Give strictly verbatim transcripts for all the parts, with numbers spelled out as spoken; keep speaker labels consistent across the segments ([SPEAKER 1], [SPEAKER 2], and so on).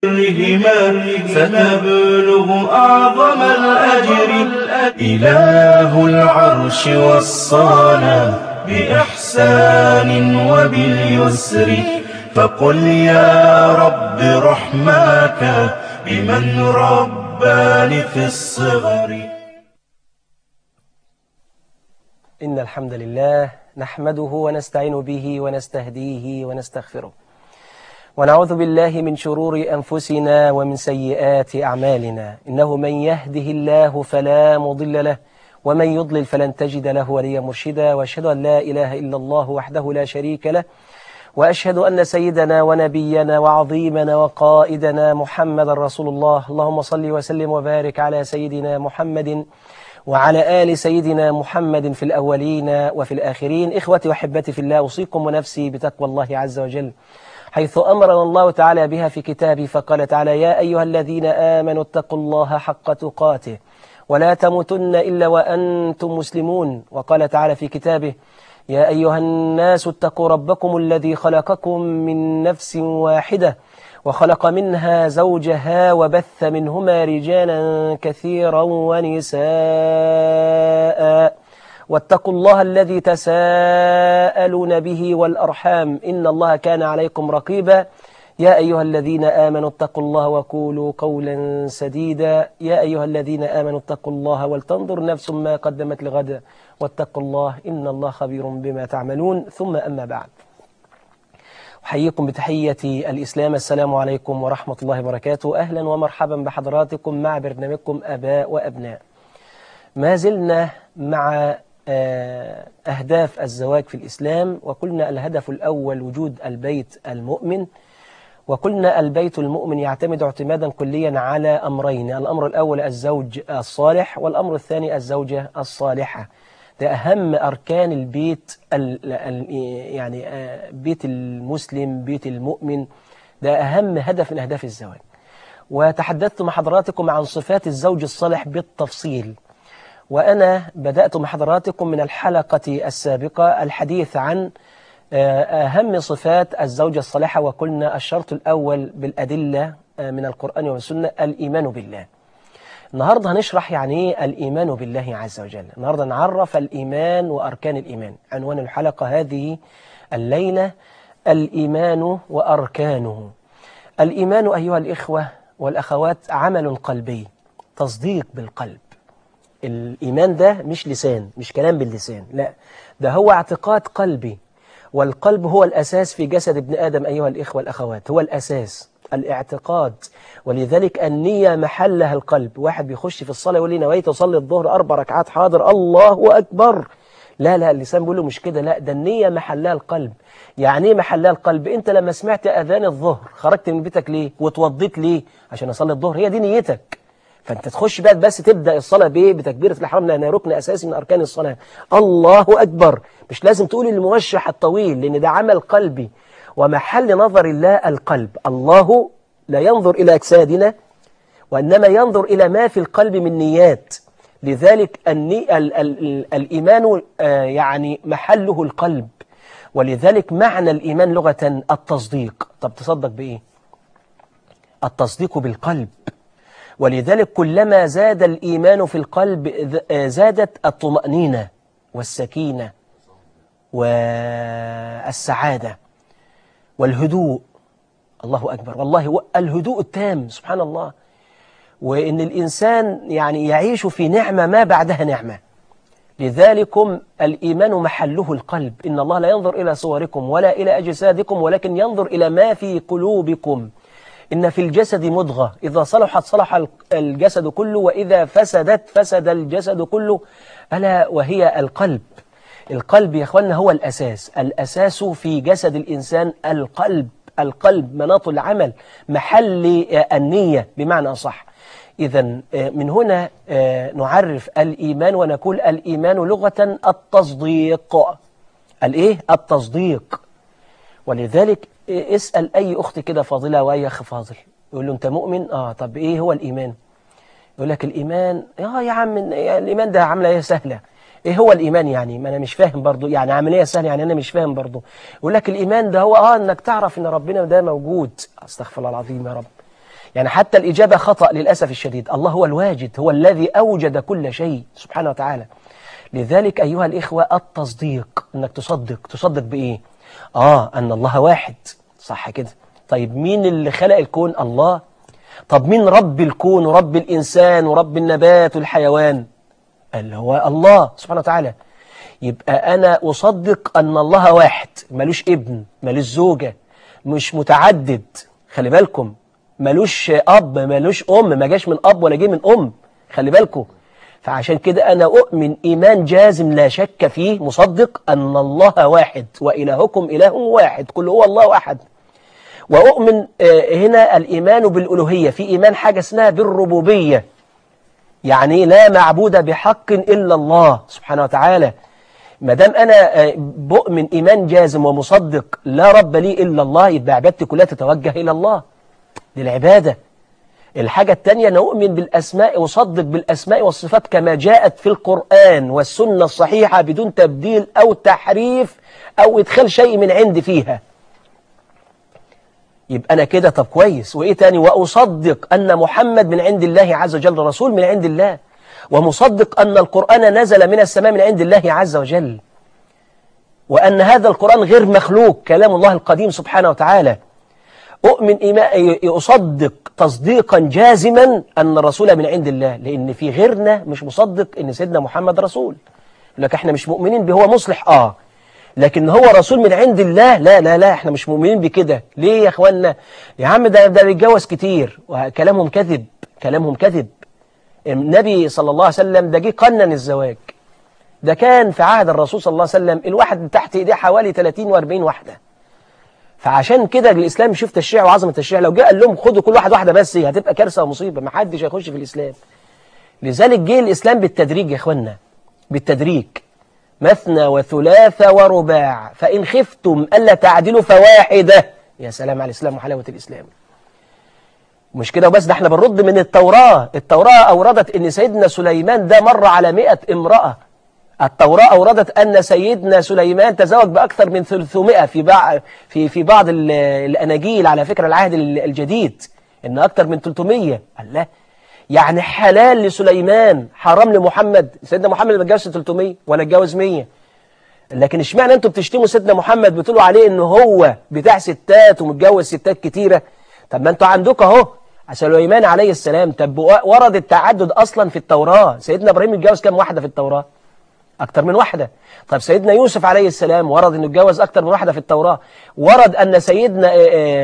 [SPEAKER 1] بهما ستبلغ أعظم الأجر. إله العرش وصانا بإحسان وباليسر، فقل يا رب رحماك بمن رباني في الصغر.
[SPEAKER 2] إن الحمد لله نحمده ونستعين به ونستهديه ونستغفره، ونعوذ بالله من شرور أنفسنا ومن سيئات أعمالنا. إنه من يهده الله فلا مضل له، ومن يضلل فلن تجد له وليا مرشدا. وأشهد أن لا إله إلا الله وحده لا شريك له، وأشهد أن سيدنا ونبينا وعظيمنا وقائدنا محمد رسول الله. اللهم صل وسلم وبارك على سيدنا محمد وعلى آل سيدنا محمد في الأولين وفي الآخرين. إخوتي وحبتي في الله، أوصيكم ونفسي بتقوى الله عز وجل، حيث أمرنا الله تعالى بها في كتابه، فقال تعالى: يا أيها الذين آمنوا اتقوا الله حق تقاته ولا تموتن إلا وأنتم مسلمون. وقال تعالى في كتابه: يا أيها الناس اتقوا ربكم الذي خلقكم من نفس واحدة وخلق منها زوجها وبث منهما رجالا كثيرا ونساء، واتقوا الله الذي تساءلون به والأرحام إن الله كان عليكم رقيبا. يا أيها الذين آمنوا اتقوا الله وقولوا قولا سديدا. يا أيها الذين آمنوا اتقوا الله ولتنظر نفس ما قدمت لغد واتقوا الله إن الله خبير بما تعملون. ثم أما بعد، أحييكم بتحية الإسلام، السلام عليكم ورحمة الله وبركاته. أهلا ومرحبا بحضراتكم مع برنامجكم أباء وأبناء. ما زلنا مع أهداف الزواج في الإسلام، وقلنا الهدف الأول وجود البيت المؤمن، وقلنا البيت المؤمن يعتمد اعتمادا كليا على أمرين: الأمر الأول الزوج الصالح، والأمر الثاني الزوجة الصالحة. ده أهم أركان البيت، يعني بيت المسلم، بيت المؤمن، ده أهم هدف من أهداف الزواج. وتحدثت مع حضراتكم عن صفات الزوج الصالح بالتفصيل، وأنا بدأت مع حضراتكم من الحلقة السابقة الحديث عن أهم صفات الزوجة الصالحة، وقلنا الشرط الأول بالأدلة من القرآن والسنة الإيمان بالله. النهاردة هنشرح يعني إيه الإيمان بالله عز وجل. النهاردة نعرف الإيمان وأركان الإيمان. عنوان الحلقة هذه الليلة: الإيمان وأركانه. الإيمان أيها الإخوة والأخوات عمل قلبي، تصديق بالقلب. الإيمان ده مش لسان، مش كلام باللسان، لا، ده هو اعتقاد قلبي، والقلب هو الأساس في جسد ابن آدم أيها الإخوة والأخوات، هو الأساس، الاعتقاد. ولذلك النية محلها القلب. واحد بيخش في الصلاة يقول لي: نويت أصلي الظهر أربع ركعات، حاضر، الله أكبر. لا لا، اللسان بيقول له مش كده، لا، ده النية محلها القلب. يعني ايه محلها القلب؟ انت لما سمعت أذان الظهر خرجت من بيتك ليه؟ وتوضيت ليه؟ عشان أصلي الظهر، هي دي نيتك. فانت تخش بقى بس تبدأ الصلاة بايه؟ بتكبيرة الإحرام، لأنها ركن أساسي من أركان الصلاة. الله أكبر. مش لازم تقول الموشح الطويل، لأن ده عمل قلبي، ومحل نظر الله القلب. الله لا ينظر إلى أجسادنا، وإنما ينظر إلى ما في القلب من نيات. لذلك الني... ال... ال... الإيمان آه يعني محله القلب. ولذلك معنى الإيمان لغة التصديق. طب تصدق بإيه؟ التصديق بالقلب. ولذلك كلما زاد الإيمان في القلب زادت الطمأنينة والسكينة والسعادة والهدوء. الله أكبر، والله الهدوء التام، سبحان الله. وإن الإنسان يعني يعيش في نعمة ما بعدها نعمة. لذلكم الإيمان محله القلب. إن الله لا ينظر إلى صوركم ولا إلى أجسادكم، ولكن ينظر إلى ما في قلوبكم. إن في الجسد مضغة، إذا صلحت صلح الجسد كله، وإذا فسدت فسد الجسد كله، ألا وهي القلب. القلب يا أخوانا هو الأساس. الأساس في جسد الإنسان القلب. القلب مناط العمل، محل النية بمعنى صح. إذا من هنا نعرف الإيمان ونقول الإيمان لغة التصديق. الإيه؟ التصديق. ولذلك اسأل أي أخت كده فاضلة وأي أخ فاضل، يقول له: أنت مؤمن؟ آه. طب إيه هو الإيمان؟ يقول لك الإيمان آه يا عم الإيمان ده عملية سهلة. إيه هو الإيمان يعني؟ ما أنا مش فاهم برضو، يعني عملية سهلة يعني أنا مش فاهم برضو. يقول لك الإيمان ده هو آه إنك تعرف إن ربنا ده موجود. أستغفر الله العظيم يا رب. يعني حتى الإجابة خطأ للأسف الشديد. الله هو الواجد، هو الذي أوجد كل شيء سبحانه وتعالى. لذلك أيها الإخوة التصديق، أنك تصدق. تصدق بإيه؟ آه أن الله واحد، صح كده. طيب مين اللي خلق الكون؟ الله. طب مين رب الكون ورب الإنسان ورب النبات والحيوان؟ اللي هو الله سبحانه وتعالى. يبقى أنا أصدق أن الله واحد، ملوش ابن، ملوش زوجة، مش متعدد، خلي بالكم، ملوش أب، ملوش أم، ما جاش من أب ولا جه من أم، خلي بالكم. فعشان كده أنا أؤمن إيمان جازم لا شك فيه، مصدق أن الله واحد وإلهكم إله واحد، قل هو الله أحد. وأؤمن هنا الإيمان بالألوهية، في إيمان حاجة اسمها بالربوبية، يعني لا معبود بحق إلا الله سبحانه وتعالى. ما دام أنا بؤمن إيمان جازم ومصدق لا رب لي إلا الله، يبقى عبادتي كلها تتوجه إلى الله، دي العبادة. الحاجة الثانية أنا أؤمن بالأسماء، أصدق بالأسماء والصفات كما جاءت في القرآن والسنة الصحيحة بدون تبديل أو تحريف أو إدخال شيء من عندي فيها. يبقى أنا كده طب كويس. وإيه تاني؟ وأصدق أن محمد من عند الله عز وجل، رسول من عند الله، ومصدق أن القرآن نزل من السماء من عند الله عز وجل، وأن هذا القرآن غير مخلوق، كلام الله القديم سبحانه وتعالى. أؤمن إيمان، أصدق تصديقا جازما أن الرسول من عند الله، لأن في غيرنا مش مصدق أن سيدنا محمد رسول. لك احنا مش مؤمنين به، هو مصلح آه لكن هو رسول من عند الله لا لا لا، احنا مش مؤمنين بكده. ليه يا اخوانا؟ يا عم ده ده بيتجوز كتير، وكلامهم كذب، كلامهم كذب. النبي صلى الله عليه وسلم ده جه قنن الزواج، ده كان في عهد الرسول صلى الله عليه وسلم الواحد تحت ايديه حوالي ثلاثين وأربعين واحدة. فعشان كده الاسلام شوف تشريع وعظمه التشريع، لو جه قال لهم خدوا كل واحد واحده بس هتبقى كارثه ومصيبه، ما حدش هيخش في الاسلام. لذلك جه الاسلام بالتدريج يا اخوانا، بالتدريج، مثنى وثلاث ورباع، فإن خفتم ألا تعدلوا فواحدة. يا سلام على الإسلام وحلاوة الإسلام. مش كده وبس، ده احنا بنرد من التوراة. التوراة أوردت أن سيدنا سليمان ده مر على مئة امرأة. التوراة أوردت أن سيدنا سليمان تزوج بأكثر من ثلاثمائة في بعض في في بعض الأناجيل، على فكرة العهد الجديد إن أكثر من ثلاثمائة. الله، يعني حلال لسليمان حرام لمحمد. سيدنا محمد ما اتجوزش ثلاثمائة ولا اتجوز مئة، لكن اشمعنى انتوا بتشتموا سيدنا محمد بتقولوا عليه انه هو بتاع ستات ومتجوز ستات كتيره؟ طب ما انتوا عندكم اهو سليمان عليه السلام، طب ورد التعدد اصلا في التوراه. سيدنا ابراهيم اتجوز كام واحده في التوراه؟ اكتر من واحده. طب سيدنا يوسف عليه السلام ورد انه اتجوز اكتر من واحده في التوراه. ورد ان سيدنا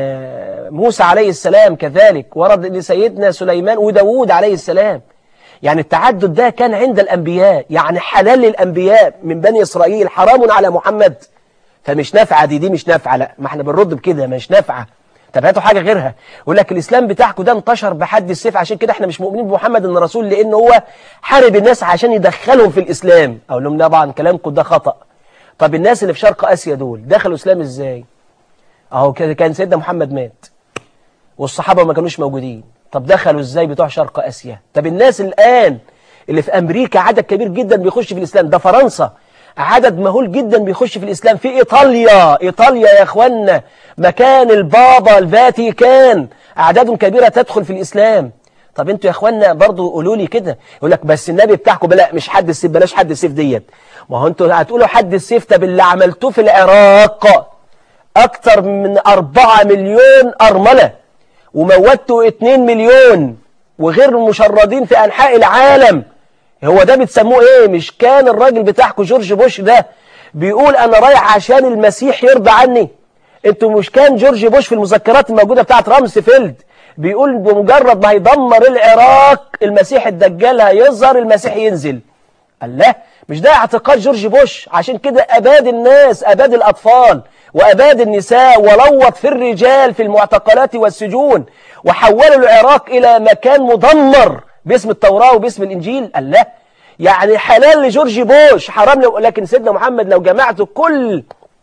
[SPEAKER 2] موسى عليه السلام كذلك، ورد ان سيدنا سليمان وداوود عليه السلام. يعني التعدد ده كان عند الانبياء، يعني حلال للانبياء من بني اسرائيل، حرام على محمد. فمش نافعه دي دي مش نافعه، لا ما احنا بنرد بكده مش نافعه. طب هاتوا حاجه غيرها. يقول لك الاسلام بتاعكم ده انتشر بحد السيف، عشان كده احنا مش مؤمنين بمحمد انه رسول، لان هو حارب الناس عشان يدخلهم في الاسلام. اقول لهم طبعا كلامكم ده خطا. طب الناس اللي في شرق اسيا دول دخلوا الاسلام ازاي؟ اهو كده كان سيدنا محمد مات والصحابه ما كانوش موجودين، طب دخلوا ازاي بتوع شرق اسيا؟ طب الناس الان اللي في امريكا عدد كبير جدا بيخش في الاسلام، ده فرنسا عدد مهول جدا بيخش في الإسلام، في إيطاليا. إيطاليا يا أخوانا مكان البابا الفاتيكان أعداد كبيرة تدخل في الإسلام. طب انتوا يا أخوانا برضو قولوا لي كده، يقول لك بس النبي بتاعكم بلا مش حد السيف، بلاش حد السيف ديت. ما هو انتوا هتقولوا حد السيف، طب اللي عملتوه في العراق أكتر من أربعة مليون أرملة، وموتوا اتنين مليون وغير مشردين في أنحاء العالم، هو ده بتسموه ايه؟ مش كان الراجل بتاعكم جورج بوش ده بيقول انا رايح عشان المسيح يرضى عني؟ انتوا مش كان جورج بوش في المذكرات الموجودة بتاعت رامسفيلد بيقول بمجرد ما هيدمر العراق المسيح الدجال هيظهر، المسيح ينزل؟ الله، مش ده اعتقاد جورج بوش؟ عشان كده اباد الناس، اباد الاطفال واباد النساء، ولوط في الرجال في المعتقلات والسجون، وحولوا العراق الى مكان مدمر باسم التوراة وباسم الإنجيل. الله، يعني حلال لجورج بوش حرام لو، لكن سيدنا محمد لو جمعتوا كل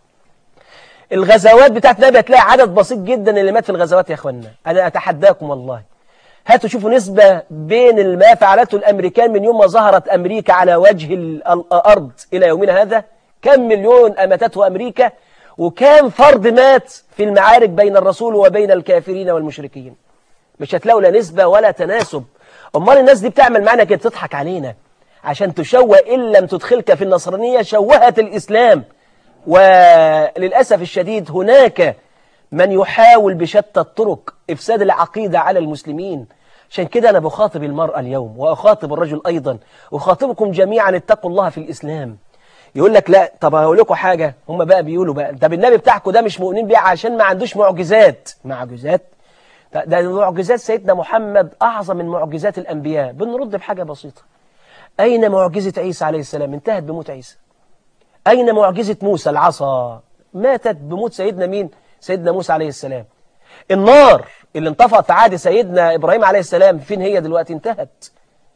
[SPEAKER 2] الغزوات بتاعت النبي هتلاقي عدد بسيط جدا اللي مات في الغزوات. يا اخوانا انا اتحداكم والله، هاتوا شوفوا نسبة بين ما فعلته الامريكان من يوم ما ظهرت امريكا على وجه الارض الى يومنا هذا، كم مليون امتته امريكا، وكم فرد مات في المعارك بين الرسول وبين الكافرين والمشركين. مش هتلاقوا لا نسبة ولا تناسب. أمال الناس دي بتعمل معنا كده، تضحك علينا عشان تشوه. إن لم تدخلك في النصرانية شوهت الإسلام. وللأسف الشديد هناك من يحاول بشتى الطرق إفساد العقيدة على المسلمين. عشان كده أنا بخاطب المرأة اليوم وأخاطب الرجل أيضا، وخاطبكم جميعا اتقوا الله في الإسلام. يقول لك لا، طب هقول لكم حاجة، هم بقى بيقولوا بقى طب النبي بتاعكم ده مش مؤمنين بيه عشان ما عندوش معجزات. معجزات؟ ده معجزات سيدنا محمد أعظم من معجزات الأنبياء. بنرد بحاجة بسيطة، أين معجزة عيسى عليه السلام؟ انتهت بموت عيسى. أين معجزة موسى العصا؟ ماتت بموت سيدنا مين؟ سيدنا موسى عليه السلام. النار اللي انطفأت في عهد سيدنا إبراهيم عليه السلام فين هي دلوقتي؟ انتهت.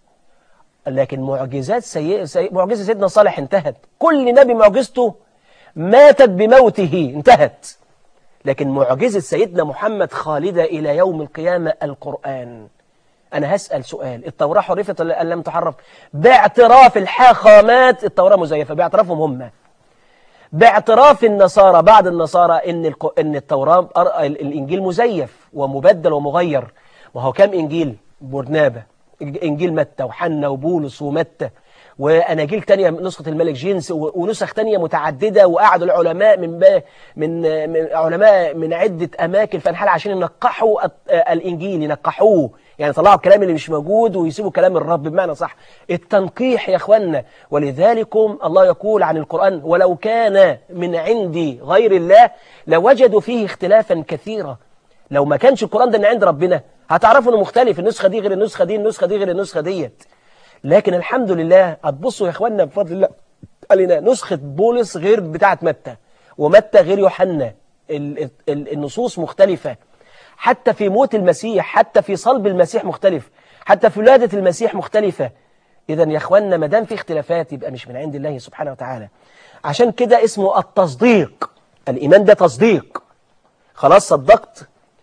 [SPEAKER 2] لكن معجزات سي... سي... معجزة سيدنا صالح انتهت. كل نبي معجزته ماتت بموته، انتهت. لكن معجزة سيدنا محمد خالدة إلى يوم القيامة، القرآن. أنا هسأل سؤال، التوراة حرفت ولا لم تحرف؟ باعتراف الحاخامات التوراة مزيفة، باعترافهم هم. باعتراف النصارى، بعض النصارى إن الق... إن التوراة الإنجيل مزيف ومبدل ومغير. وهو كم إنجيل؟ برنابة، إنجيل متى وحنا وبولس ومتى، وأناجيل تانية نسخة الملك جينس، ونسخ تانية متعددة. وقعدوا العلماء من من من علماء من عدة أماكن في أنحاء عشان ينقحوا الإنجيل، ينقحوه، يعني طلعوا الكلام اللي مش موجود ويسيبوا كلام الرب بمعنى صح. التنقيح يا أخوانا. ولذلكم الله يقول عن القرآن ولو كان من عندي غير الله لوجدوا فيه اختلافا كثيرا. لو ما كانش القرآن ده من عند ربنا هتعرفوا انه مختلف، النسخة دي غير النسخة دي، النسخة دي غير النسخة ديت. لكن الحمد لله هتبصوا يا اخوانا بفضل الله علينا، نسخة بولس غير بتاعة متى، ومتى غير يوحنا، النصوص مختلفة. حتى في موت المسيح، حتى في صلب المسيح مختلف، حتى في ولادة المسيح مختلفة. إذا يا اخوانا ما دام في اختلافات يبقى مش من عند الله سبحانه وتعالى. عشان كده اسمه التصديق. الإيمان ده تصديق. خلاص صدقت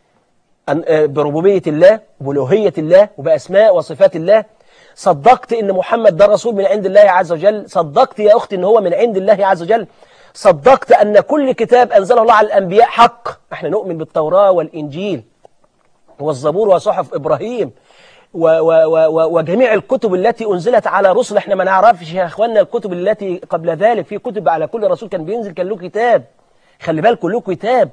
[SPEAKER 2] بربوبية الله وبألوهية الله وبأسماء وصفات الله. صدقت إن محمد ده رسول من عند الله عز وجل. صدقت يا أختي إن هو من عند الله عز وجل. صدقت أن كل كتاب أنزله الله على الأنبياء حق. احنا نؤمن بالتوراة والإنجيل والزبور وصحف إبراهيم و و و وجميع الكتب التي أنزلت على رسل. احنا ما نعرفش يا أخواننا الكتب التي قبل ذلك. في كتب على كل رسول كان بينزل كان له كتاب. خلي بالكم له كتاب.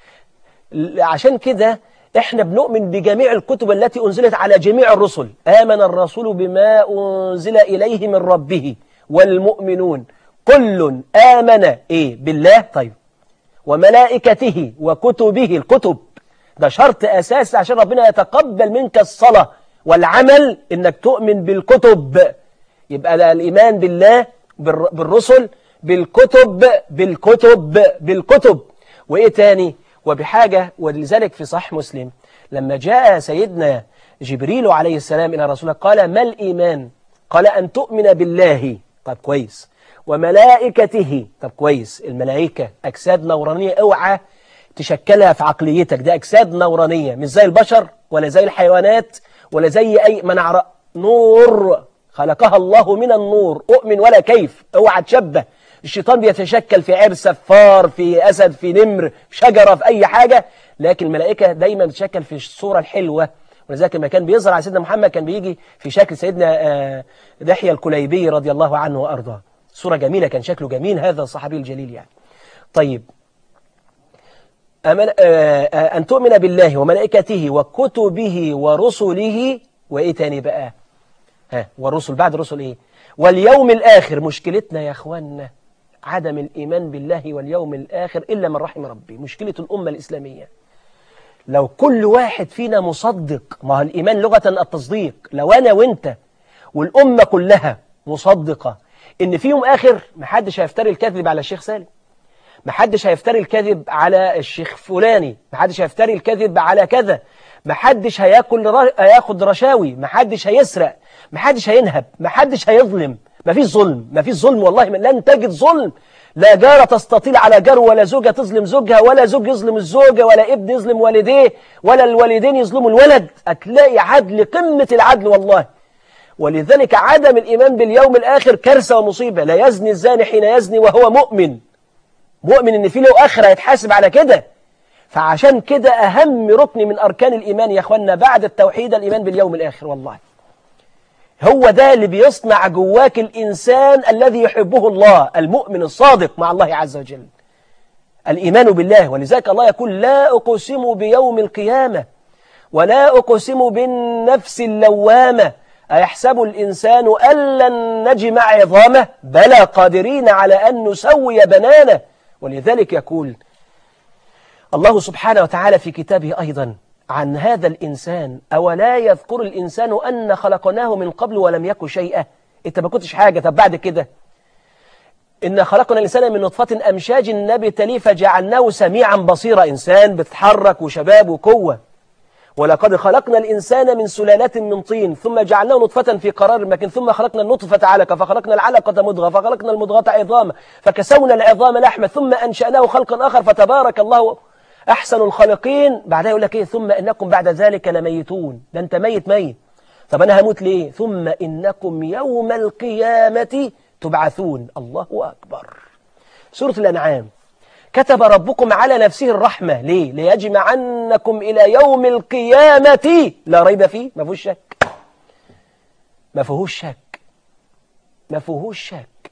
[SPEAKER 2] عشان كده احنا بنؤمن بجميع الكتب التي أنزلت على جميع الرسل. آمن الرسول بما أنزل إليه من ربه والمؤمنون كل آمن إيه بالله. طيب وملائكته وكتبه. الكتب ده شرط أساس عشان ربنا يتقبل منك الصلاة والعمل، إنك تؤمن بالكتب. يبقى ده الإيمان بالله، بالرسل، بالكتب بالكتب بالكتب. وإيه تاني؟ وبحاجة. ولذلك في صحيح مسلم لما جاء سيدنا جبريل عليه السلام إلى رسوله قال ما الإيمان؟ قال أن تؤمن بالله. طب كويس. وملائكته. طب كويس. الملائكة أجساد نورانية، اوعى تشكلها في عقليتك، ده أجساد نورانية مش زي البشر ولا زي الحيوانات ولا زي أي منع. نور خلقها الله من النور. أؤمن ولا كيف. اوعى تشبه. الشيطان بيتشكل في عرسة، في فار، في أسد، في نمر، في شجرة، في أي حاجة. لكن الملائكة دايما بتشكل في الصورة الحلوة. ولذلك لما كان بيظهر على سيدنا محمد كان بيجي في شكل سيدنا دحية الكليبي رضي الله عنه وأرضاه. صورة جميلة، كان شكله جميل هذا الصحابي الجليل يعني. طيب أمن أن تؤمن بالله وملائكته وكتبه ورسله. وإيه تاني بقى؟ ها والرسل بعد الرسل إيه؟ واليوم الآخر. مشكلتنا يا أخوانا عدم الإيمان بالله واليوم الآخر إلا من رحم ربي. مشكلة الأمة الإسلامية. لو كل واحد فينا مصدق، ما هو الإيمان لغة التصديق، لو أنا وإنت والأمة كلها مصدقة إن في يوم آخر، محدش هيفتري الكذب على الشيخ سالم، محدش هيفتري الكذب على الشيخ فلاني، محدش هيفتري الكذب على كذا، محدش هياكل ر... هياخد رشاوي، محدش هيسرق، محدش هينهب، محدش هيظلم. مفيش ظلم، مفيش ظلم والله. من لن تجد ظلم. لا جارة تستطيل على جار، ولا زوجة تظلم زوجها، ولا زوج يظلم الزوجة، ولا ابن يظلم والديه، ولا الوالدين يظلموا الولد. هتلاقي عدل قمة العدل والله. ولذلك عدم الإيمان باليوم الآخر كارثة ومصيبة. لا يزني الزاني حين يزني وهو مؤمن. مؤمن إن في له آخرة يتحاسب على كده. فعشان كده أهم ركن من أركان الإيمان يا أخوانا بعد التوحيد الإيمان باليوم الآخر. والله هو ده اللي بيصنع جواك الإنسان الذي يحبه الله، المؤمن الصادق مع الله عز وجل، الإيمان بالله. ولذلك الله يقول لا أقسم بيوم القيامة ولا أقسم بالنفس اللوامة أيحسب الإنسان أن لن نجمع عظامه بلى قادرين على أن نسوي بنانه. ولذلك يقول الله سبحانه وتعالى في كتابه أيضا عن هذا الإنسان أولا يذكر الإنسان أن خلقناه من قبل ولم يكن شيئا. أنت ما كنتش حاجة، طب بعد كده إن خلقنا الإنسان من نطفة أمشاج نبتليه فجعلناه سميعا بصيرا، إنسان بتتحرك وشباب وقوة. ولقد خلقنا الإنسان من سلالة من طين ثم جعلناه نطفة في قرار مكين ثم خلقنا النطفة علقة فخلقنا العلقة مضغة فخلقنا المضغة عظاما فكسونا العظام لحمة ثم أنشأناه خلقا آخر فتبارك الله أحسن الخالقين. بعدها يقول لك إيه ثم إنكم بعد ذلك لميتون. ده أنت ميت ميت، طب أنا هموت ليه؟ ثم إنكم يوم القيامة تبعثون. الله أكبر. سورة الأنعام كتب ربكم على نفسه الرحمة ليه؟ ليجمعنكم إلى يوم القيامة لا ريب فيه. ما فيهوش شك، ما فيهوش شك، ما فيهوش شك،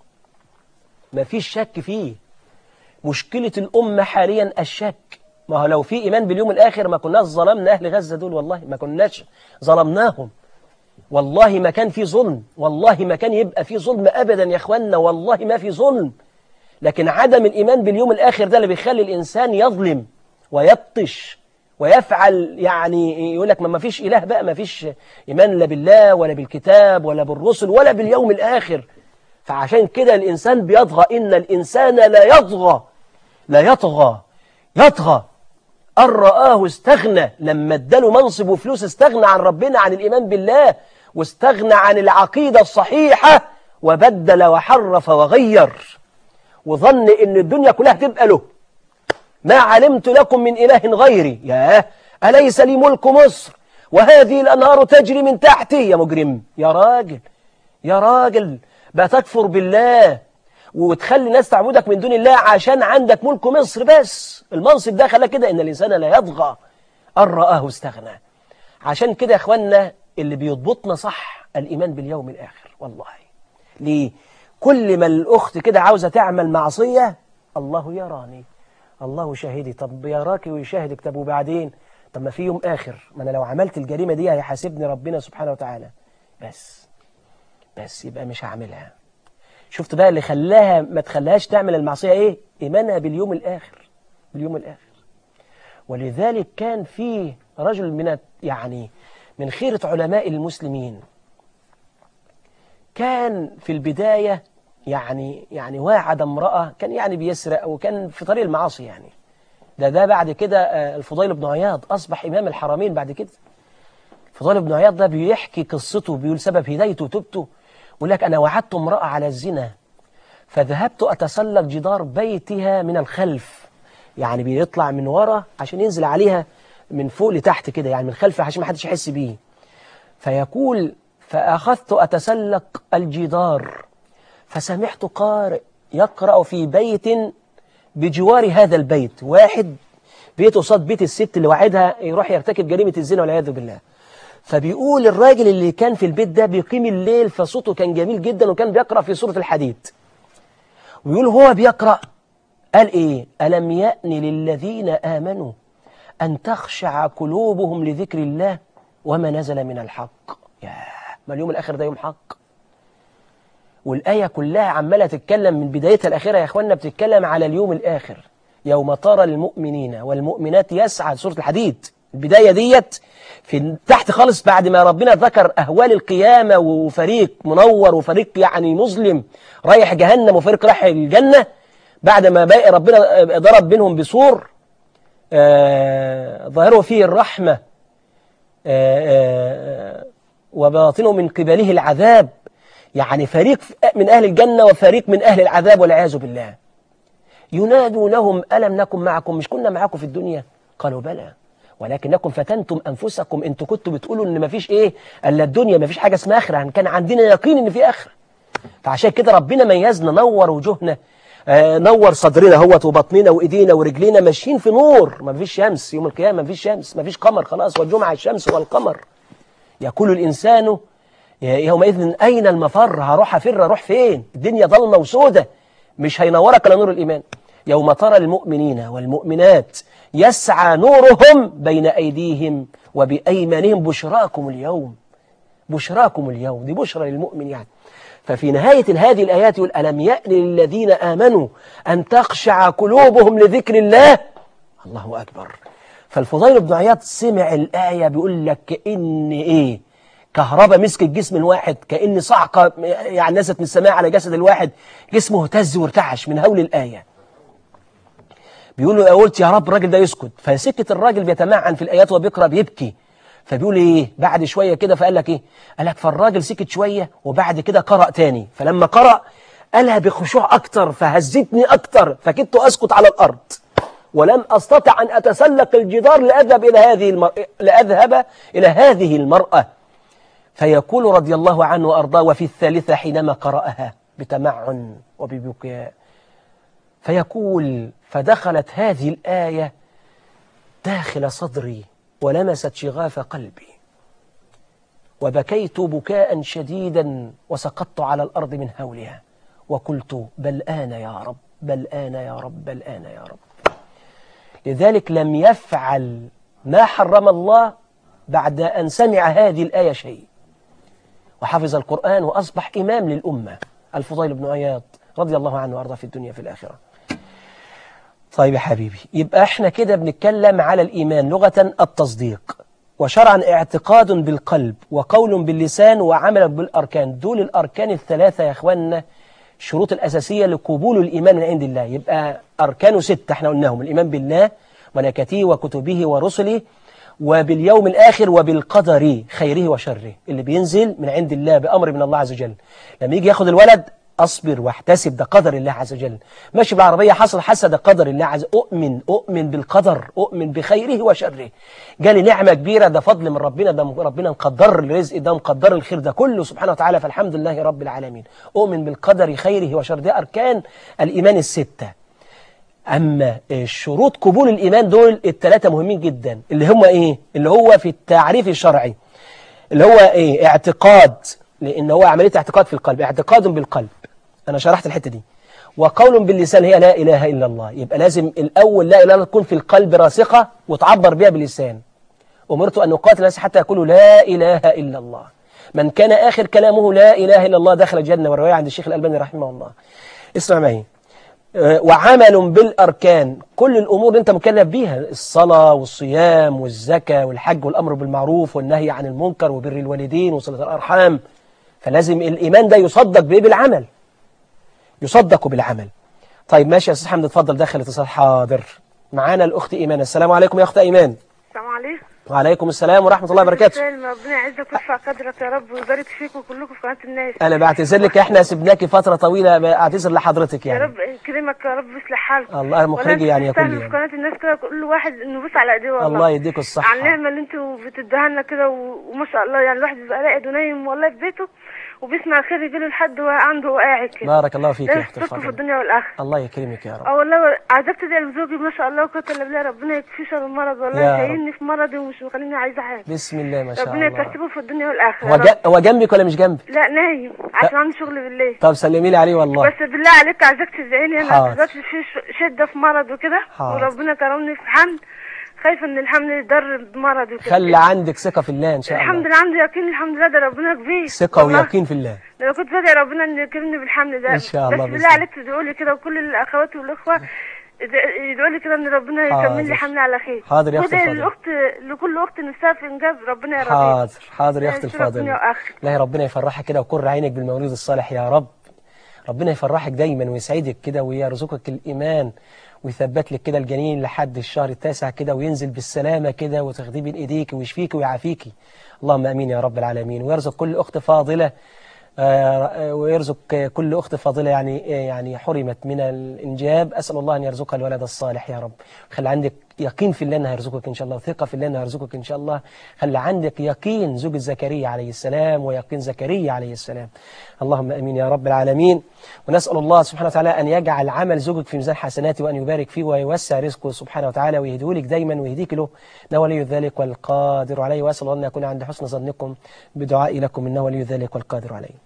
[SPEAKER 2] ما فيش شك فيه. مشكلة الأمة حاليا الشك. ما هو لو في إيمان باليوم الآخر ما كناش ظلمنا أهل غزة دول، والله ما كناش ظلمناهم، والله ما كان في ظلم، والله ما كان يبقى في ظلم أبدا يا أخوانا، والله ما في ظلم. لكن عدم الإيمان باليوم الآخر ده اللي بيخلي الإنسان يظلم ويبطش ويفعل، يعني يقول لك ما فيش إله بقى، ما فيش إيمان لا بالله ولا بالكتاب ولا بالرسل ولا باليوم الآخر. فعشان كده الإنسان بيطغى. إن الإنسان لا يطغى، لا يطغى، يطغى أن رآه استغنى. لما اداله منصب وفلوس استغنى عن ربنا، عن الإيمان بالله، واستغنى عن العقيدة الصحيحة، وبدل وحرف وغير، وظن إن الدنيا كلها تبقى له. ما علمت لكم من إله غيري. ياه، أليس لي ملك مصر وهذه الأنهار تجري من تحتي. يا مجرم، يا راجل، يا راجل بقى تكفر بالله وتخلي الناس تعبدك من دون الله عشان عندك ملك مصر بس. المنصب ده خلاك كده. إن الإنسان لا يطغى أن رآه استغنى. عشان كده يا إخوانا اللي بيضبطنا صح الإيمان باليوم الآخر. والله ليه؟ كل ما الأخت كده عاوزة تعمل معصية الله يراني، الله شاهدي. طب يراكي ويشاهدك، طب وبعدين؟ طب ما في يوم آخر، ما أنا لو عملت الجريمة دي هيحاسبني ربنا سبحانه وتعالى. بس بس يبقى مش هعملها. شفت بقى اللي خلاها ما تخليهاش تعمل المعصية إيه؟ إيمانها باليوم الآخر، باليوم الآخر. ولذلك كان في رجل من يعني من خيرة علماء المسلمين، كان في البداية يعني يعني واعد امرأة، كان يعني بيسرق وكان في طريق المعاصي يعني. ده ده بعد كده الفضيل بن عياض أصبح إمام الحرمين بعد كده. الفضيل بن عياض ده بيحكي قصته، بيقول سبب هدايته وتوبته. يقول لك أنا وعدت امرأة على الزنا فذهبت أتسلق جدار بيتها من الخلف، يعني بيطلع من ورا عشان ينزل عليها من فوق لتحت كده، يعني من خلف عشان ما حدش يحس بيه. فيقول فأخذت أتسلق الجدار فسمعت قارئ يقرأ في بيت بجوار هذا البيت، واحد بيته قصاد بيت الست اللي وعدها يروح يرتكب جريمة الزنا والعياذ بالله. فبيقول الراجل اللي كان في البيت ده بيقيم الليل، فصوته كان جميل جدا وكان بيقرأ في سورة الحديد. ويقول هو بيقرأ قال إيه؟ ألم يأن للذين آمنوا أن تخشع قلوبهم لذكر الله وما نزل من الحق. ياه، ما اليوم الآخر ده يوم حق. والآية كلها عمالة تتكلم من بدايتها الأخيرة يا أخوانا، بتتكلم على اليوم الآخر. يوم ترى المؤمنين والمؤمنات يسعى، سورة الحديد البداية ديت في تحت خالص بعد ما ربنا ذكر أهوال القيامة وفريق منور وفريق يعني مظلم رايح جهنم وفريق رايح الجنة. بعد ما باقي ربنا ضرب بينهم بسور آه ظاهره فيه الرحمة آه آه وباطنه من قبله العذاب، يعني فريق من أهل الجنة وفريق من أهل العذاب والعياذ بالله. ينادونهم ألم نكن معكم، مش كنا معكم في الدنيا؟ قالوا بلى ولكنكم فتنتم أنفسكم، انتوا كنتوا بتقولوا ان مفيش ايه الا الدنيا، مفيش حاجة اسمها آخرة، كان عندنا يقين ان في آخرة. فعشان كده ربنا ميزنا، نور وجوهنا آه نور صدرنا هوت وبطننا وإيدينا ورجلينا ماشيين في نور. ما فيش شمس يوم القيامة، ما فيش شمس، ما فيش قمر، خلاص والجمعة الشمس والقمر. يقول الإنسان يومئذ أين المفر؟ هروح أفر أروح فين؟ الدنيا ظلمة وسودة، مش هينورك إلا نور الإيمان. يوم ترى المؤمنين والمؤمنات يسعى نورهم بين أيديهم وبأيمانهم بشراكم اليوم. بشراكم اليوم، دي بشرى للمؤمن يعني. ففي نهاية هذه الآيات يقول ألم يأن للذين آمنوا أن تخشع قلوبهم لذكر الله. الله أكبر. فالفضيل بن عياض سمع الآية بيقول لك كأن إيه؟ كهرباء مسك الجسم الواحد، كأن صعقة يعني نزلت من السماء على جسد الواحد، جسمه اهتز وارتعش من هول الآية. بيقول له قلت يا رب الراجل ده يسكت، فسكت الراجل بيتمعن في الآيات وبيقرأ بيبكي. فبيقول ايه بعد شوية كده، فقال لك ايه؟ قال لك فالراجل سكت شوية وبعد كده قرأ تاني، فلما قرأ قالها بخشوع أكتر فهزتني أكتر فكدت أسكت على الأرض ولم أستطع أن أتسلق الجدار لأذهب إلى هذه المر... لأذهب إلى هذه المرأة. فيقول رضي الله عنه وأرضاه وفي الثالثة حينما قرأها بتمعن وببكاء، فيقول فدخلت هذه الآية داخل صدري ولمست شغاف قلبي وبكيت بكاء شديدا وسقطت على الأرض من هولها وقلت بل آن يا رب، بل آن يا رب، بل آن يا رب. لذلك لم يفعل ما حرم الله بعد أن سمع هذه الآية شيء، وحفظ القرآن وأصبح إمام للأمة الفضيل بن عياض رضي الله عنه وأرضاه في الدنيا في الآخرة. طيب يا حبيبي، يبقى احنا كده بنتكلم على الإيمان لغة التصديق، وشرعا اعتقاد بالقلب وقول باللسان وعمل بالأركان. دول الأركان الثلاثة يا أخواننا، الشروط الأساسية لقبول الإيمان من عند الله. يبقى أركانه ستة احنا قلناهم: الإيمان بالله وملائكته وكتبه ورسله وباليوم الآخر وبالقدر خيره وشره اللي بينزل من عند الله بأمر من الله عز وجل. لما يجي ياخد الولد أصبر واحتسب، ده قدر الله عز وجل. ماشي بالعربية حصل حسد، ده قدر الله عز وجل. أؤمن أؤمن بالقدر، أؤمن بخيره وشره. جالي نعمة كبيرة، ده فضل من ربنا، ده ربنا مقدر الرزق، ده مقدر الخير ده كله سبحانه وتعالى، فالحمد لله رب العالمين. أؤمن بالقدر خيره وشره، ده أركان الإيمان الستة. أما الشروط قبول الإيمان دول الثلاثة مهمين جدا، اللي هم إيه؟ اللي هو في التعريف الشرعي اللي هو إيه؟ اعتقاد، لأن هو عملية اعتقاد في القلب، اعتقاد بالقلب، أنا شرحت الحتة دي. وقول باللسان هي لا إله إلا الله. يبقى لازم الأول لا إله إلا الله تكون في القلب راسخة وتعبر بها باللسان. أمرت أن أقاتل الناس حتى يقولوا لا إله إلا الله. من كان آخر كلامه لا إله إلا الله دخل الجنة، والرواية عند الشيخ الألباني رحمه الله. اسمع معي. وعمل بالأركان، كل الأمور اللي أنت مكلف بيها، الصلاة والصيام والزكاة والحج والأمر بالمعروف والنهي عن المنكر وبر الوالدين وصلة الأرحام. فلازم الإيمان ده يصدق بإيه؟ بالعمل، يصدق بالعمل. طيب ماشي يا أستاذ حمد، اتفضل دخل اتصال. حاضر. معانا الأخت إيمان. السلام عليكم يا أخت إيمان.
[SPEAKER 3] السلام عليكم.
[SPEAKER 2] وعليكم السلام ورحمة الله وبركاته.
[SPEAKER 3] ربنا يعزك ويرفع قدرك يا رب ويبارك فيكم كلكم في قناة الناس.
[SPEAKER 2] أنا بعتذر لك، إحنا سبناكي فترة طويلة، بعتذر لحضرتك يعني.
[SPEAKER 3] يا رب يكرمك يا رب ويصلح حالك.
[SPEAKER 2] الله مخرجي يعني يا كل
[SPEAKER 3] يعني. في قناة الناس كده كل واحد نبص على ايديه والله.
[SPEAKER 2] الله يديكوا الصحة.
[SPEAKER 3] على النعمة اللي انتوا بتدوها لنا كده وما شاء الله، يعني الواحد بيبقى راقد ونايم والله في بيته وبيسمع الخير يجيله لحد عنده وقاعد كده.
[SPEAKER 2] بارك الله فيك يا اختي
[SPEAKER 3] الفضل. في
[SPEAKER 2] الفاضلة.
[SPEAKER 3] الدنيا والاخره.
[SPEAKER 2] الله يكرمك يا رب.
[SPEAKER 3] اه والله عايزاك تدعي لزوجي ما شاء الله وكتر الله بالله، ربنا يكفيه شر المرض والله، شايلني في مرضي ومش مخليني عايزه حاجه.
[SPEAKER 2] بسم الله ما شاء
[SPEAKER 3] ربنا
[SPEAKER 2] الله.
[SPEAKER 3] يكسبه في الدنيا والاخره.
[SPEAKER 2] هو جا... هو جنبك ولا مش جنبك؟
[SPEAKER 3] لا نايم عشان عندي شغل بالليل.
[SPEAKER 2] طب سلمي لي عليه والله.
[SPEAKER 3] بس بالله عليك عايزاك تدعيني، انا دلوقتي في شده في مرض وكده، وربنا كرمني في حمل، خايفه ان الحمل يضر بمرض وكده.
[SPEAKER 2] خلي عندك ثقه في الله ان شاء الله.
[SPEAKER 3] الحمد لله عندي يقين، الحمد لله، ده ربنا كبير.
[SPEAKER 2] ثقه ويقين في الله.
[SPEAKER 3] ده انا كنت بدعي ربنا ان يكرمني بالحمل ده
[SPEAKER 2] ان شاء الله.
[SPEAKER 3] بس بالله عليك تدعوا لي كده، وكل الاخوات والاخوه يدعوا لي كده ان ربنا يكمل لي حملي على خير.
[SPEAKER 2] حاضر يا اختي الفاضله.
[SPEAKER 3] الاخت لكل اخت نفسها في انجاب ربنا يرضيها.
[SPEAKER 2] حاضر حاضر يا اختي الفاضله. لا ربنا يفرحك كده ويقر عينك بالمولود الصالح يا رب. ربنا يفرحك دايما ويسعدك كده ويرزقك الايمان ويثبت لك كده الجنين لحد الشهر التاسع كده، وينزل بالسلامه كده وتاخديه بين ايديك ويشفيك ويعافيك. اللهم امين يا رب العالمين. ويرزق كل اخت فاضله آه ويرزق كل أخت فاضلة يعني يعني حرمت من الإنجاب، أسأل الله أن يرزقها الولد الصالح يا رب. خلي عندك يقين في الله انه هيرزقك ان شاء الله، وثقه في الله انه هيرزقك ان شاء الله. خلي عندك يقين زوجة زكريا عليه السلام ويقين زكريا عليه السلام. اللهم امين يا رب العالمين. ونسال الله سبحانه وتعالى ان يجعل عمل زوجك في ميزان حسناته، وان يبارك فيه ويوسع رزقه سبحانه وتعالى، ويهديهولك دايما ويهديك له، انه ولي ذلك والقادر عليه. واسال الله ان يكون عند حسن ظنكم بدعائي لكم، انه ولي ذلك والقادر عليه.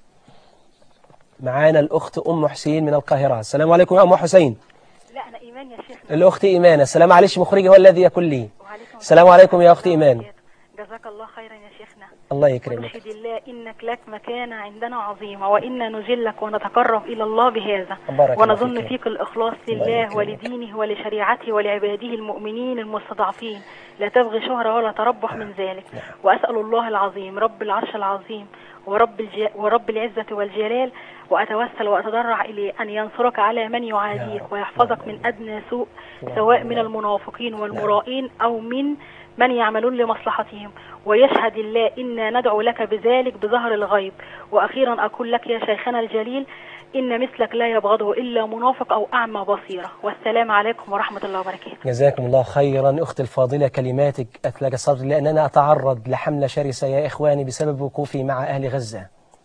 [SPEAKER 2] معانا الاخت ام حسين من القاهره. السلام عليكم يا ام حسين.
[SPEAKER 4] لا أنا إيمان يا شيخ.
[SPEAKER 2] الأخت إيمان. السلام. معلش مخرجي هو الذي يكون لي. السلام عليكم يا أخت إيمان.
[SPEAKER 4] جزاك الله خيرا يا شيخنا.
[SPEAKER 2] الله يكرمك.
[SPEAKER 4] ونشهد الله إنك لك مكانة عندنا عظيمة، وإنا نجلك ونتقرب إلى الله بهذا، ونظن فيك. فيك الإخلاص لله ولدينه ولشريعته ولعباده المؤمنين المستضعفين، لا تبغي شهرة ولا تربح من ذلك. وأسأل الله العظيم رب العرش العظيم ورب, الج... ورب العزة والجلال، وأتوسل وأتضرع إليه أن ينصرك على من يعاديك، ويحفظك من أدنى سوء، سواء من المنافقين والمرائين أو من من يعملون لمصلحتهم. ويشهد الله إنا ندعو لك بذلك بظهر الغيب. وأخيرا أقول لك يا شيخنا الجليل، إن مثلك لا يبغضه إلا منافق أو أعمى بصيرة. والسلام عليكم ورحمة الله وبركاته.
[SPEAKER 2] جزاكم الله خيرا أختي الفاضلة، كلماتك أثلج صدري، لأننا أتعرض لحملة شرسة يا إخواني بسبب وقوفي مع أهل غزة.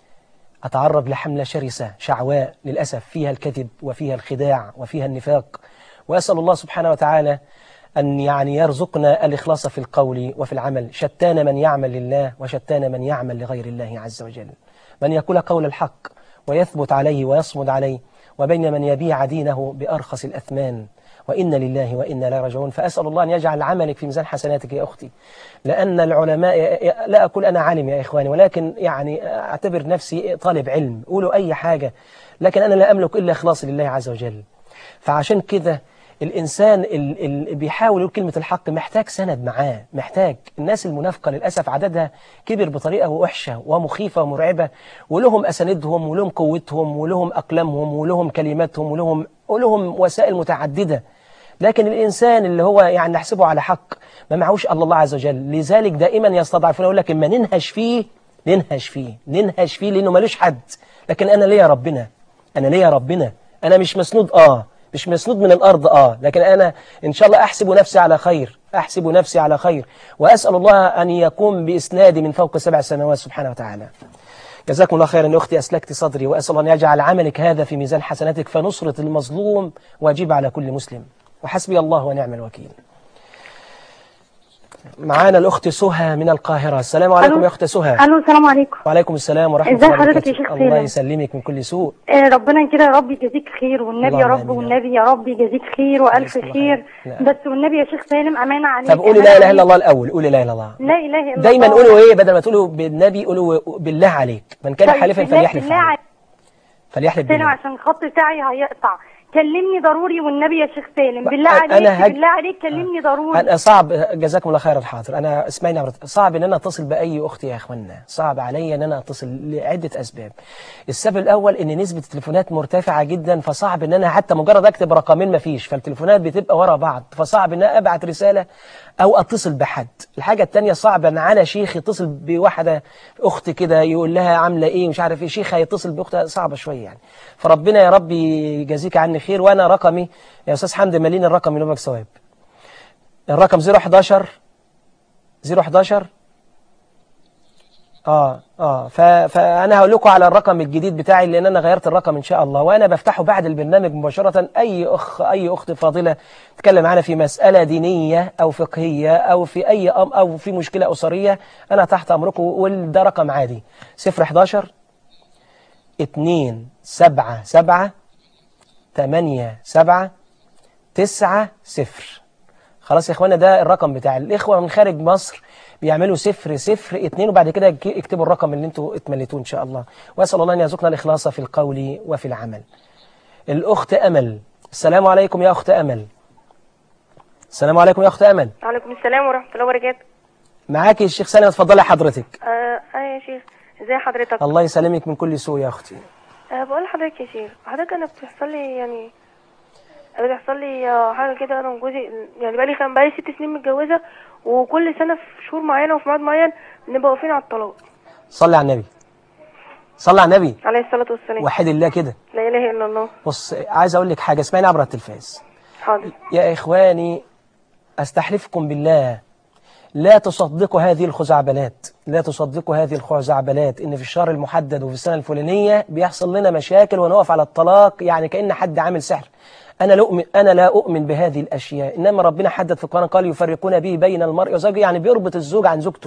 [SPEAKER 2] أتعرض لحملة شرسة شعواء للأسف، فيها الكذب وفيها الخداع وفيها النفاق. وأسأل الله سبحانه وتعالى أن يعني يرزقنا الإخلاص في القول وفي العمل. شتان من يعمل لله وشتان من يعمل لغير الله عز وجل، من يقول قول الحق ويثبت عليه ويصمد عليه، وبين من يبيع دينه بأرخص الأثمان. وإن لله وإنا لا راجعون. فأسأل الله أن يجعل عملك في ميزان حسناتك يا أختي، لأن العلماء، لا أقول أنا عالم يا إخواني، ولكن يعني أعتبر نفسي طالب علم، قولوا أي حاجة، لكن أنا لا أملك إلا إخلاص لله عز وجل. فعشان كده الإنسان اللي بيحاول يقول كلمة الحق محتاج سند معاه، محتاج. الناس المنافقة للأسف عددها كبر بطريقة وحشة ومخيفة ومرعبة، ولهم أساندهم ولهم قوتهم ولهم أقلامهم ولهم كلماتهم ولهم, ولهم وسائل متعددة. لكن الإنسان اللي هو يعني نحسبه على حق ما معهوش الله الله عز وجل، لذلك دائما يستضعفون، يقول لك إما ننهش فيه ننهش فيه ننهش فيه لأنه ملوش حد. لكن أنا ليا ربنا، أنا ليا ربنا، أنا مش مسنود آه مش مسنود من الأرض آه لكن أنا إن شاء الله أحسب نفسي على خير، أحسب نفسي على خير، وأسأل الله أن يقوم بإسنادي من فوق سبع سماوات سبحانه وتعالى. جزاكم الله خيرا يا أختي، أسلكت صدري، وأسأل أن يجعل عملك هذا في ميزان حسناتك، فنصرة المظلوم واجب على كل مسلم، وحسبي الله ونعم الوكيل. معانا الأخت سهى من القاهرة. السلام عليكم يا أخت سهى.
[SPEAKER 5] ألو السلام عليكم.
[SPEAKER 2] وعليكم السلام ورحمة الله وبركاته.
[SPEAKER 5] ازي حضرتك يا شيخ سالم؟
[SPEAKER 2] الله يسلمك من كل سوء.
[SPEAKER 5] آه ربنا كده يا رب يجازيك خير، والنبي يا رب والنبي يا رب يجازيك خير وألف خير. بس والنبي يا شيخ سالم أمانة عليك.
[SPEAKER 2] طب قولي لا إله إلا الله الأول، قولي لا إله إلا الله.
[SPEAKER 5] لا إله إلا الله.
[SPEAKER 2] دايما قولوا إيه، بدل ما تقولوا بالنبي قولوا بالله عليك. من كان حالفا فليحلف بالله، فليحلف بالله.
[SPEAKER 5] عشان الخط بتاعي هيقطع، كلمني ضروري والنبي يا شيخ سالم، بالله عليك هج... بالله عليك كلمني ضروري.
[SPEAKER 2] أنا صعب، جزاكم الله خير الحاضر. أنا اسمعيني عبرت. صعب إن أنا أتصل بأي أختي يا إخوانا، صعب علي إن أنا أتصل لعدة أسباب. السبب الأول إن نسبة التليفونات مرتفعة جدا، فصعب إن أنا حتى مجرد أكتب رقمين مفيش، فالتليفونات بتبقى ورا بعض، فصعب إن أنا أبعت رسالة أو أتصل بحد. الحاجة التانية صعب إن أنا شيخ يتصل بواحدة أخت كده يقول لها عاملة إيه مش عارف إيه، شيخ هيتصل بأختها، صعبة شوية يعني. فربنا يا رب يجازيك عني خير. وأنا رقمي يا أستاذ حمد مالين الرقم ينوبك ثواب. الرقم صفر حداشر صفر حداشر اه اه ف... فانا هقول لكم على الرقم الجديد بتاعي، لان انا غيرت الرقم ان شاء الله، وانا بفتحه بعد البرنامج مباشره. اي اخ اي اخت فاضله تتكلم معانا في مساله دينيه او فقهيه او في اي أم او في مشكله اسريه، انا تحت امركم. وده رقم عادي صفر حداشر اتنين سبعة سبعة تمانية سبعة تسعة صفر. خلاص يا اخوانا، ده الرقم بتاع الاخوه من خارج مصر، بيعملوا صفر صفر اتنين وبعد كده اكتبوا الرقم اللي انتوا اتمليتوه ان شاء الله. واسال الله ان يرزقنا الاخلاص في القول وفي العمل. الاخت امل. السلام عليكم يا اخت امل. السلام عليكم يا اخت امل.
[SPEAKER 3] وعليكم السلام ورحمه الله وبركاته.
[SPEAKER 2] معاكي الشيخ سالم، اتفضلي حضرتك.
[SPEAKER 3] اه يا شيخ، ازي حضرتك؟
[SPEAKER 2] الله يسلمك من كل سوء يا اختي.
[SPEAKER 3] أه بقول لحضرتك يا شيخ، حضرتك انا بتحصل لي يعني بتحصل لي حاجه كده، انا وجوزي يعني بقالي كان بقالي ست سنين متجوزه، وكل سنه في شهور معينه وفي ميعاد معين بنبقى واقفين على الطلاق.
[SPEAKER 2] صلي على النبي، صلي على النبي
[SPEAKER 3] عليه الصلاه والسلام.
[SPEAKER 2] وحد الله كده،
[SPEAKER 3] لا اله الا الله.
[SPEAKER 2] بص عايز اقول لك حاجه، اسمعيني عبر التلفاز.
[SPEAKER 3] حاضر.
[SPEAKER 2] يا اخواني أستحلفكم بالله لا تصدقوا هذه الخزعبلات، لا تصدقوا هذه الخزعبلات إن في الشهر المحدد وفي السنة الفلانية بيحصل لنا مشاكل ونقف على الطلاق، يعني كأن حد عامل سحر. أنا لا أؤمن أنا لا أؤمن بهذه الأشياء. إنما ربنا حدد في القرآن قال يفرقون به بين المرء وزوجه، يعني بيربط الزوج عن زوجته.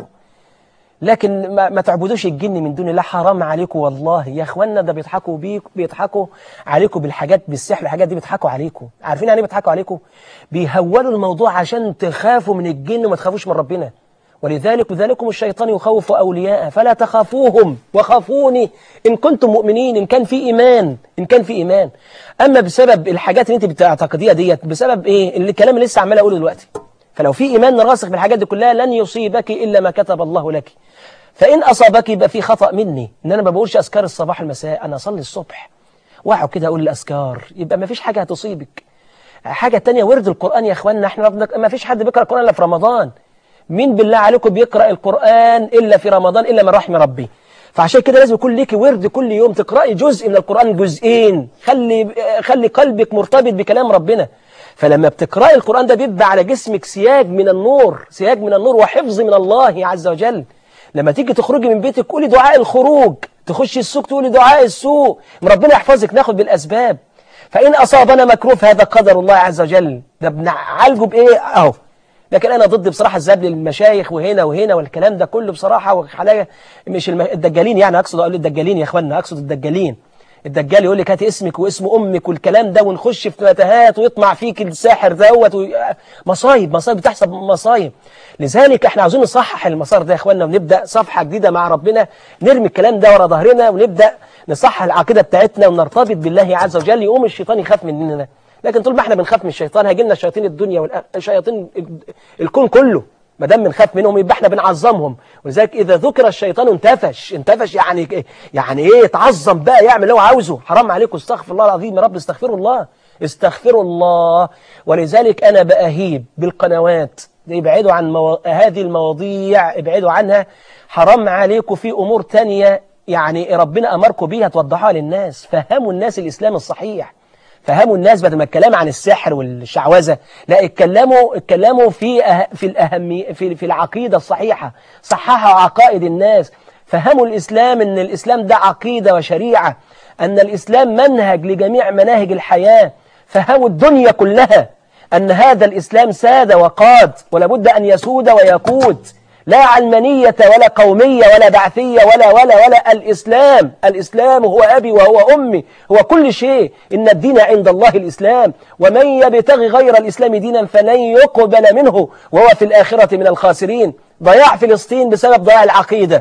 [SPEAKER 2] لكن ما, ما تعبدوش الجن من دون الله، حرام عليكم والله يا اخوانا. ده بيضحكوا بيك بيضحكوا عليكم بالحاجات، بالسحر، الحاجات دي بيضحكوا عليكم. عارفين يعني ايه بيضحكوا عليكم؟ بيهولوا الموضوع عشان تخافوا من الجن وما تخافوش من ربنا. ولذلك ذلكم الشيطان يخوف أولياءه فلا تخافوهم وخافوني إن كنتم مؤمنين، إن كان في إيمان، إن كان في إيمان. أما بسبب الحاجات اللي أنت بتعتقديها ديت، بسبب إيه؟ اللي الكلام اللي لسه عمال أقوله دلوقتي. فلو في إيمان راسخ بالحاجات دي كلها لن يصيبك إلا ما كتب الله لك. فإن أصابك يبقى في خطأ مني، إن أنا ما بقولش أذكار الصباح والمساء، أنا أصلي الصبح واقعد كده أقول الأذكار، يبقى ما فيش حاجة هتصيبك. حاجة تانية ورد القرآن يا إخواننا، إحنا ما فيش حد بيقرأ القرآن إلا في رمضان. مين بالله عليكم بيقرأ القرآن إلا في رمضان إلا من رحم ربي؟ فعشان كده لازم يكون ليكي ورد كل يوم تقرأي جزء من القرآن، جزئين. خلي خلي قلبك مرتبط بكلام ربنا. فلما بتقرأي القرآن ده بيبقى على جسمك سياج من النور، سياج من النور وحفظ من الله عز وجل. لما تيجي تخرجي من بيتك قولي دعاء الخروج، تخشي السوق تقولي دعاء السوق، ربنا يحفظك. ناخد بالأسباب. فإن أصابنا مكروه فهذا قدر الله عز وجل، ده بنعالجه بإيه؟ أهو. لكن أنا ضد بصراحة الذهاب للمشايخ وهنا وهنا والكلام ده كله بصراحة، وحلاقة مش الدجالين، يعني أقصد أقول الدجالين يا إخواننا، أقصد الدجالين. الدجال يقول لك هات اسمك واسم أمك والكلام ده، ونخش في متاهات ويطمع فيك الساحر دوت و... مصايب مصايب بتحصل مصايب. لذلك احنا عاوزين نصحح المسار ده يا إخواننا، ونبدأ صفحة جديدة مع ربنا، نرمي الكلام ده ورا ظهرنا ونبدأ نصحح العقيدة بتاعتنا ونرتبط بالله عز وجل، يقوم الشيطان يخاف مننا. لكن طول ما احنا بنخاف من الشيطان هيجي لنا شياطين الدنيا والشياطين الكون كله. ما دام بنخاف منهم يبقى احنا بنعظمهم. ولذلك اذا ذكر الشيطان انتفش، انتفش يعني يعني ايه؟ يتعظم بقى، يعمل اللي هو عاوزه. حرام عليكم، استغفر الله العظيم يا رب، استغفروا الله، استغفروا الله. ولذلك انا بأهيب بالقنوات ابعدوا عن مو... هذه المواضيع، ابعدوا عنها. حرام عليكم في امور تانية يعني ربنا امركم بيها توضحوها للناس. فهموا الناس الاسلام الصحيح، فهموا الناس بدل ما الكلام عن السحر والشعوذة، لا اتكلموا اتكلموا في أه في الاهم في في العقيدة الصحيحة، صححوا عقائد الناس. فهموا الإسلام ان الإسلام ده عقيدة وشريعة، ان الإسلام منهج لجميع مناهج الحياة. فهموا الدنيا كلها ان هذا الإسلام ساد وقاد، ولا بد ان يسود ويقود، لا علمانية ولا قومية ولا بعثية ولا ولا ولا الإسلام. الإسلام هو أبي وهو أمي، هو كل شيء. إن الدين عند الله الإسلام، ومن يبتغي غير الإسلام دينا فلن يقبل منه وهو في الآخرة من الخاسرين. ضياع فلسطين بسبب ضياع العقيدة،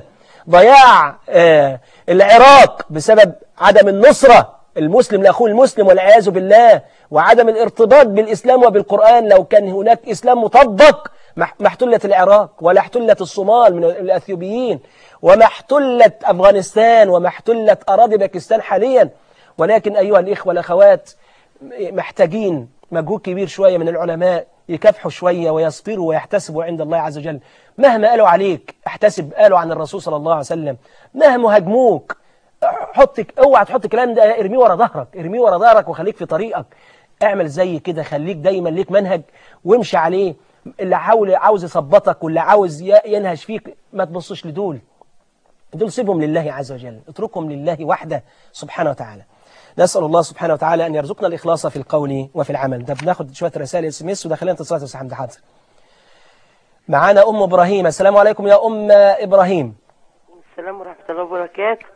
[SPEAKER 2] ضياع آه العراق بسبب عدم النصرة المسلم لأخوه المسلم والعياذ بالله، وعدم الارتباط بالإسلام وبالقرآن. لو كان هناك إسلام مطبق ما احتلت العراق، ولا احتلت الصومال من الأثيوبيين، وما احتلت أفغانستان، وما احتلت أراضي باكستان حاليا. ولكن أيها الإخوة والأخوات، محتاجين مجهود كبير شوية من العلماء، يكافحوا شوية ويصبروا ويحتسبوا عند الله عز وجل. مهما قالوا عليك احتسب، قالوا عن الرسول صلى الله عليه وسلم. مهما هاجموك حطك، اوعى تحط الكلام ده، ارميه ورا ظهرك، ارميه ورا ظهرك وخليك في طريقك. اعمل زي كده، خليك دايما ليك منهج وامشي عليه. اللي حاول عاوز يثبطك واللي عاوز ينهش فيك ما تبصش لدول، دول سيبهم لله عز وجل، اتركهم لله وحده سبحانه وتعالى. نسأل الله سبحانه وتعالى أن يرزقنا الإخلاص في القول وفي العمل. ده بناخد شوية رسائل اس ام اس ودخلنا اتصالات يا حمد. حاضر. معانا أم إبراهيم. السلام عليكم يا أم إبراهيم.
[SPEAKER 6] السلام ورحمة الله وبركاته.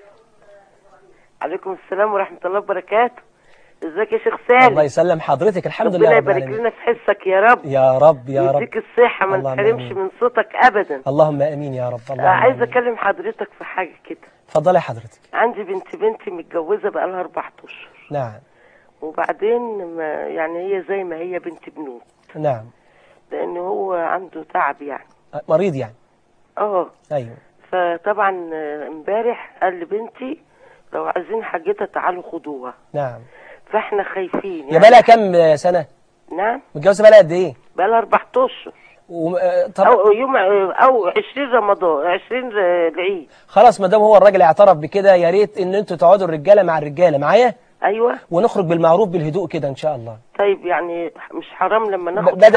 [SPEAKER 6] عليكم السلام ورحمة الله وبركاته. ازيك يا شيخ سالم؟
[SPEAKER 2] الله يسلم حضرتك، الحمد لله رب العالمين.
[SPEAKER 6] ربنا يبارك لنا في حسك يا رب.
[SPEAKER 2] يا رب يا رب.
[SPEAKER 6] يديك الصحة، ما نتحرمش من صوتك أبدا.
[SPEAKER 2] اللهم آمين يا رب. اللهم
[SPEAKER 6] عايز أكلم حضرتك في حاجة كده.
[SPEAKER 2] اتفضلي حضرتك.
[SPEAKER 6] عندي بنت بنتي متجوزة بقالها أربع أشهر.
[SPEAKER 2] نعم.
[SPEAKER 6] وبعدين ما يعني هي زي ما هي بنت بنوت.
[SPEAKER 2] نعم.
[SPEAKER 6] لأن هو عنده تعب يعني.
[SPEAKER 2] مريض يعني.
[SPEAKER 6] اه.
[SPEAKER 2] أيوه.
[SPEAKER 6] فطبعا امبارح قال لبنتي لو عايزين حاجتها تعالوا خدوها.
[SPEAKER 2] نعم.
[SPEAKER 6] فاحنا خايفين يعني.
[SPEAKER 2] يا بقى لها كام سنة؟
[SPEAKER 6] نعم.
[SPEAKER 2] متجوزة بقى لها قد ايه؟
[SPEAKER 6] بقى لها أربع أشهر.
[SPEAKER 2] و... طب...
[SPEAKER 6] او يوم او عشرين رمضان، عشرين العيد.
[SPEAKER 2] خلاص ما دام هو الراجل اعترف بكده، يا ريت ان انتوا تقعدوا الرجاله مع الرجاله معايا.
[SPEAKER 6] ايوه.
[SPEAKER 2] ونخرج بالمعروف بالهدوء كده ان شاء الله.
[SPEAKER 6] طيب يعني مش حرام لما ناخد
[SPEAKER 2] بدل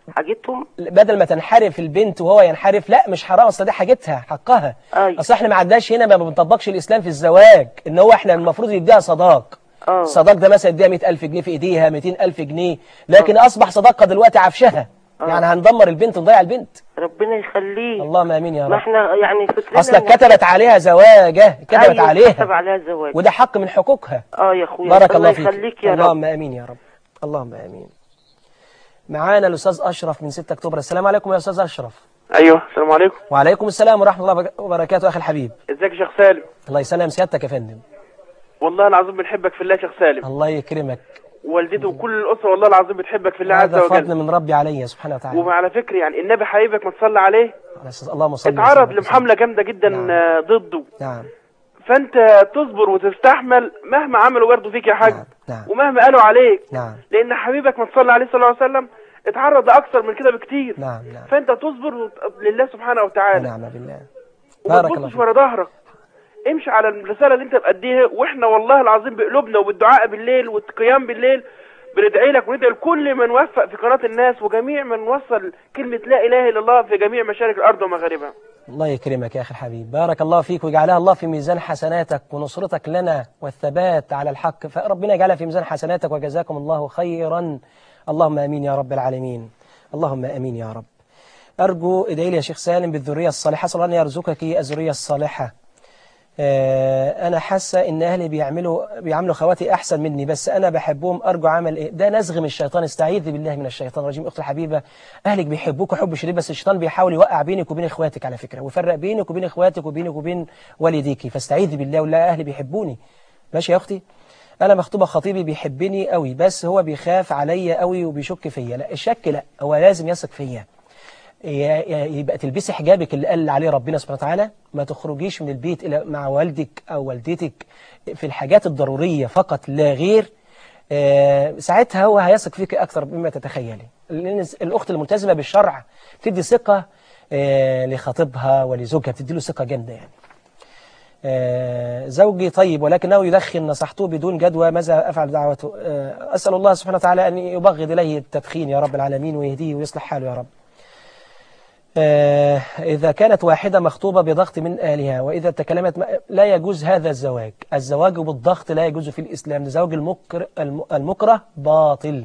[SPEAKER 6] حاجتهم
[SPEAKER 2] بدل ما تنحرف البنت وهو ينحرف، لا مش حرام، اصل دي حاجتها حقها.
[SPEAKER 6] أيوة.
[SPEAKER 2] اصل احنا ما عدناش هنا، ما بنطبقش الاسلام في الزواج ان هو احنا المفروض يديها صداق.
[SPEAKER 6] اه
[SPEAKER 2] الصداق ده مثلا يديها مئة ألف جنيه في ايديها، مئتين ألف جنيه، لكن أوه. اصبح صداقها دلوقتي عفشها. أوه. يعني هندمر البنت نضيع البنت.
[SPEAKER 6] ربنا يخليه.
[SPEAKER 2] اللهم امين يا رب.
[SPEAKER 6] ما احنا يعني فكرنا
[SPEAKER 2] اصلا كتبت عليها زواجه، كتبت
[SPEAKER 6] أيوة
[SPEAKER 2] عليها
[SPEAKER 6] كتب عليها زواج،
[SPEAKER 2] وده حق من حقوقها.
[SPEAKER 6] اه يا اخويا
[SPEAKER 2] بارك الله فيك.
[SPEAKER 6] يخليك يا رب.
[SPEAKER 2] اللهم امين يا رب. اللهم امين. معانا الاستاذ اشرف من ستة اكتوبر. السلام عليكم يا استاذ اشرف.
[SPEAKER 7] ايوه السلام عليكم.
[SPEAKER 2] وعليكم السلام ورحمه الله وبركاته اخي الحبيب.
[SPEAKER 7] ازيك يا شيخ سالم؟
[SPEAKER 2] الله يسلم سيادتك يا فندم.
[SPEAKER 7] والله العظيم بنحبك في الله يا شيخ سالم.
[SPEAKER 2] الله يكرمك.
[SPEAKER 7] والدته وكل الاسره والله العظيم بتحبك في الله عز وجل.
[SPEAKER 2] هذا فضل من ربي علي سبحانه وتعالى.
[SPEAKER 7] وعلى فكره يعني النبي حبيبك ما تصلي عليه،
[SPEAKER 2] اللهم صل وسلم.
[SPEAKER 7] اتعرض لمحامله جامده جدا. نعم. ضده.
[SPEAKER 2] نعم.
[SPEAKER 7] فانت تصبر وتستحمل مهما عملوا برضه فيك يا حاج.
[SPEAKER 2] نعم. نعم.
[SPEAKER 7] ومهما قالوا عليك.
[SPEAKER 2] نعم.
[SPEAKER 7] لان حبيبك ما تصلي عليه صلى الله عليه وسلم اتعرض لاكثر من كده بكتير.
[SPEAKER 2] نعم. نعم.
[SPEAKER 7] فانت تصبر لله سبحانه وتعالى.
[SPEAKER 2] نعم بالله.
[SPEAKER 7] بارك الله فيك. ورا ظهرك امشي على الرساله اللي انت بأديها، واحنا والله العظيم بقلوبنا وبالدعاء بالليل والقيام بالليل بندعي لك وندعي لكل من وفق في قناه الناس وجميع من وصل كلمه لا اله الا الله في جميع مشارق الارض ومغاربها.
[SPEAKER 2] الله يكرمك يا اخي الحبيب، بارك الله فيك ويجعلها الله في ميزان حسناتك ونصرتك لنا والثبات على الحق، فربنا يجعلها في ميزان حسناتك وجزاكم الله خيرا. اللهم امين يا رب العالمين. اللهم امين يا رب. ارجو ادعي لي يا شيخ سالم بالذريه الصالحه، صلى الله ان يرزقك الذريه الصالحه. أنا حاسة إن أهلي بيعملوا بيعملوا خواتي أحسن مني، بس أنا بحبهم. أرجو عمل إيه؟ ده نزغ من الشيطان، استعيذي بالله من الشيطان الرجيم. أختي الحبيبة، أهلك بيحبوك حب شديد، بس الشيطان بيحاول يوقع بينك وبين إخواتك على فكرة، ويفرق بينك وبين إخواتك وبينك وبين والديكي، فاستعيذي بالله ولا أهلي بيحبوني. ماشي يا أختي؟ أنا مخطوبة، خطيبي بيحبني قوي، بس هو بيخاف عليا قوي وبيشك فيا. لا الشك لا، هو لازم يثق فيا. يبقى تلبسي حجابك اللي قال عليه ربنا سبحانه وتعالى، ما تخرجيش من البيت إلى مع والدك أو والدتك في الحاجات الضرورية فقط لا غير. ساعتها هو هيثق فيك أكثر مما تتخيلي، لأن الأخت الملتزمة بالشرع تدي ثقة لخطيبها ولزوجها، بتدي له ثقة جامدة يعني. زوجي طيب ولكنه يدخن، نصحته بدون جدوى، ماذا أفعل دعوته؟ أسأل الله سبحانه وتعالى أن يبغض إليه التدخين يا رب العالمين ويهديه ويصلح حاله يا رب. إذا كانت واحدة مخطوبة بضغط من أهلها وإذا تكلمت لا يجوز هذا الزواج. الزواج بالضغط لا يجوز في الإسلام، الزواج المكر المكره باطل.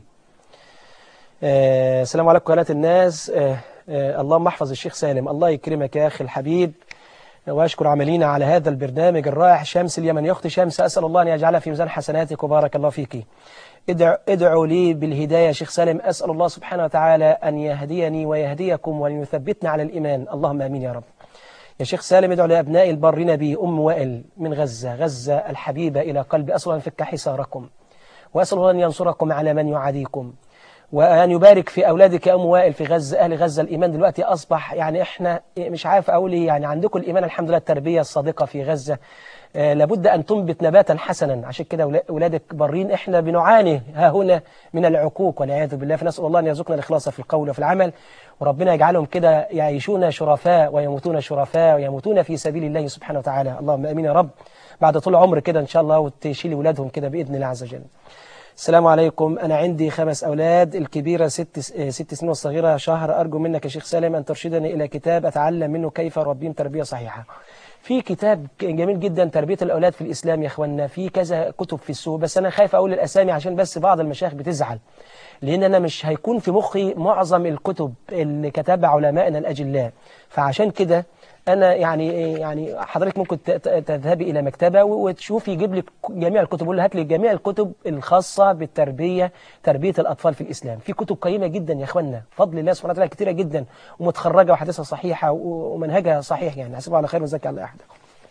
[SPEAKER 2] السلام عليكم قناة الناس. اللهم احفظ الشيخ سالم. الله يكرمك يا أخي الحبيب، وأشكر عملينا على هذا البرنامج الرائع. شمس اليمن، يا أختي شمس، أسأل الله أن يجعلها في ميزان حسناتك وبارك الله فيك. ادعوا, ادعوا لي بالهداية يا شيخ سالم، أسأل الله سبحانه وتعالى أن يهديني ويهديكم وأن يثبتنا على الإيمان. اللهم آمين يا رب. يا شيخ سالم ادعوا لأبناء البرين بي، أم وائل من غزة، غزة الحبيبة إلى قلبي، أسأل الله أن يفك حصاركم، وأسأل الله أن ينصركم على من يعاديكم، وأن يبارك في أولادك يا أم وائل في غزة. أهل غزة الإيمان دلوقتي أصبح يعني إحنا مش عارف أقول إيه، يعني عندكم الإيمان الحمد لله، التربية الصادقة في غزة. آه لابد أن تنبت نباتا حسنا، عشان كده أولادك برين. إحنا بنعاني ها هنا من العقوق والعياذ بالله، فنسأل الله أن يرزقنا الإخلاص في القول وفي العمل، وربنا يجعلهم كده يعيشون شرفاء ويموتون شرفاء ويموتون في سبيل الله سبحانه وتعالى. اللهم آمين يا رب. بعد طول عمر كده إن شاء الله، وتشيل أولادهم كده بإذن الله عز وجل. السلام عليكم، أنا عندي خمس أولاد، الكبيرة ست ست سنين والصغيرة شهر. أرجو منك يا شيخ سالم أن ترشدني إلى كتاب أتعلم منه كيف أربيهم تربية صحيحة. في كتاب جميل جدا تربية الأولاد في الإسلام يا إخواننا، في كذا كتب في السوق، بس أنا خايف أقول الأسامي عشان بس بعض المشايخ بتزعل، لأن أنا مش هيكون في مخي معظم الكتب اللي كتبها علمائنا الأجلاء. فعشان كده أنا يعني يعني حضرتك ممكن تذهبي إلى مكتبة وتشوفي يجيب لك جميع الكتب، قول له هات لي جميع الكتب الخاصة بالتربية، تربية الأطفال في الإسلام. في كتب قيمة جدا يا إخواننا بفضل الله سبحانه وتعالى، كتيرة جدا ومتخرجة وحديثها صحيحة ومنهجها صحيح، يعني حسبه على خير وزكي على أحد.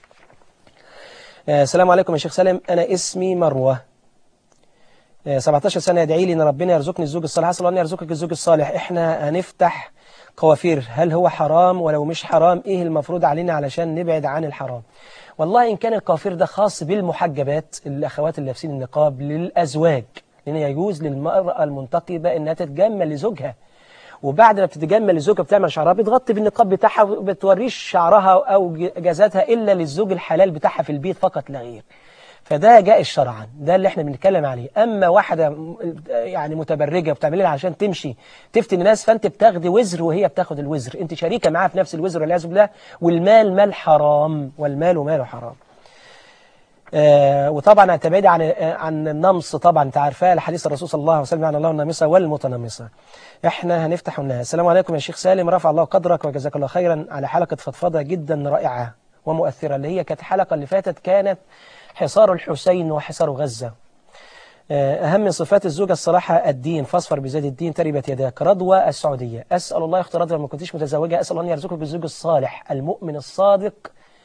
[SPEAKER 2] السلام عليكم يا شيخ سالم، أنا اسمي مروة، سبعتاشر سنة، يدعي لي إن ربنا يرزقني الزوج الصالح. أسأل الله أن يرزقك الزوج الصالح. إحنا هنفتح قوافير، هل هو حرام؟ ولو مش حرام إيه المفروض علينا علشان نبعد عن الحرام؟ والله إن كان القوافير ده خاص بالمحجبات، الأخوات اللي لابسين النقاب للأزواج، لأن يجوز للمرأة المنتقبة إنها تتجمل لزوجها، وبعد ما بتتجمل لزوجها بتعمل شعرها بتغطي بالنقاب بتاعها، وبتوريش شعرها أو جزاتها إلا للزوج الحلال بتاعها في البيت فقط لا غير. فده جائز شرعا، ده اللي احنا بنتكلم عليه. أما واحدة يعني متبرجة بتعملها عشان تمشي تفتن الناس، فأنت بتاخدي وزر وهي بتاخد الوزر، أنت شريكة معاها في نفس الوزر والعياذ بالله، والمال مال حرام، والمال مال حرام. آه وطبعا تبعدي عن عن النمص، طبعا انت عارفاه الحديث الرسول صلى الله عليه وسلم عن الله النامصة والمتنمصة. احنا هنفتح النهاية. السلام عليكم يا شيخ سالم، رفع الله قدرك وجزاك الله خيرا على حلقة فضفضة جدا رائعة ومؤثرة، اللي هي كانت الحلقة اللي فاتت كانت حصار الحسين وحصار غزة. أهم من صفات الزوجة الصراحة الدين، فاصفر بزاد الدين تربت يداك. رضوى السعودية، أسأل الله يختار رضوى، ما كنتيش متزوجة، أسأل الله أن يرزقك بالزوج الصالح المؤمن الصادق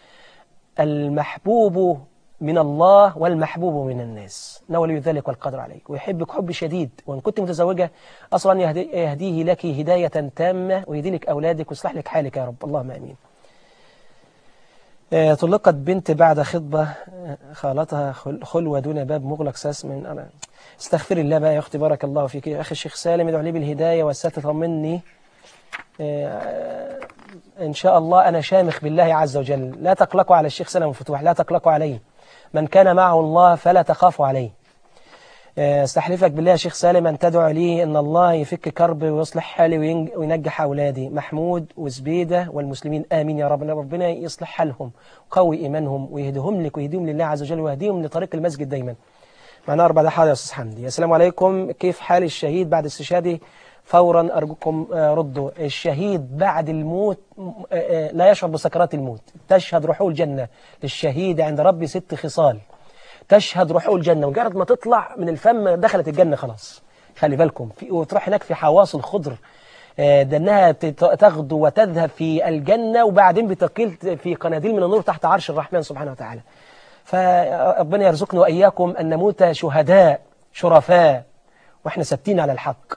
[SPEAKER 2] المحبوب من الله والمحبوب من الناس، نولي ذلك والقدر عليك، ويحبك حب شديد. وإن كنت متزوجة أسأل أن يهديه لك هداية تامة، ويهدي لك أولادك ويصلح لك حالك يا رب، اللهم آمين. طلقت بنت بعد خطبة خالتها خلوة دون باب مغلق ساس من أنا. استغفر الله بقى يا أختي، بارك الله فيك يا أخي الشيخ سالم، ادعو لي بالهداية والستر، طمني إن شاء الله. أنا شامخ بالله عز وجل، لا تقلقوا على الشيخ سالم الفتوح، لا تقلقوا عليه، من كان معه الله فلا تخافوا عليه. استحلفك بالله يا شيخ سالم أن تدعو لي أن الله يفك كربي ويصلح حالي وينجح أولادي محمود وزبيدة والمسلمين، آمين يا رب. ربنا يصلح حالهم وقوي إيمانهم ويهدهم لك ويهديهم لله عز وجل ويهديهم لطريق المسجد دايما. معنا أربع دقائق يا أستاذ حمدي. السلام عليكم، كيف حال الشهيد بعد استشهاده؟ فورا أرجوكم ردوا. الشهيد بعد الموت لا يشعر بسكرات الموت، تشهد روحه الجنة للشهيد عند ربي ست خصال، تشهد روحه الجنة، مجرد ما تطلع من الفم دخلت الجنة خلاص. خلي بالكم في، وتروح هناك في حواصل خضر، ده انها تغدو وتذهب في الجنة، وبعدين بتقيل في قناديل من النور تحت عرش الرحمن سبحانه وتعالى. فربنا يرزقنا وإياكم أن نموت شهداء شرفاء وإحنا ثابتين على الحق.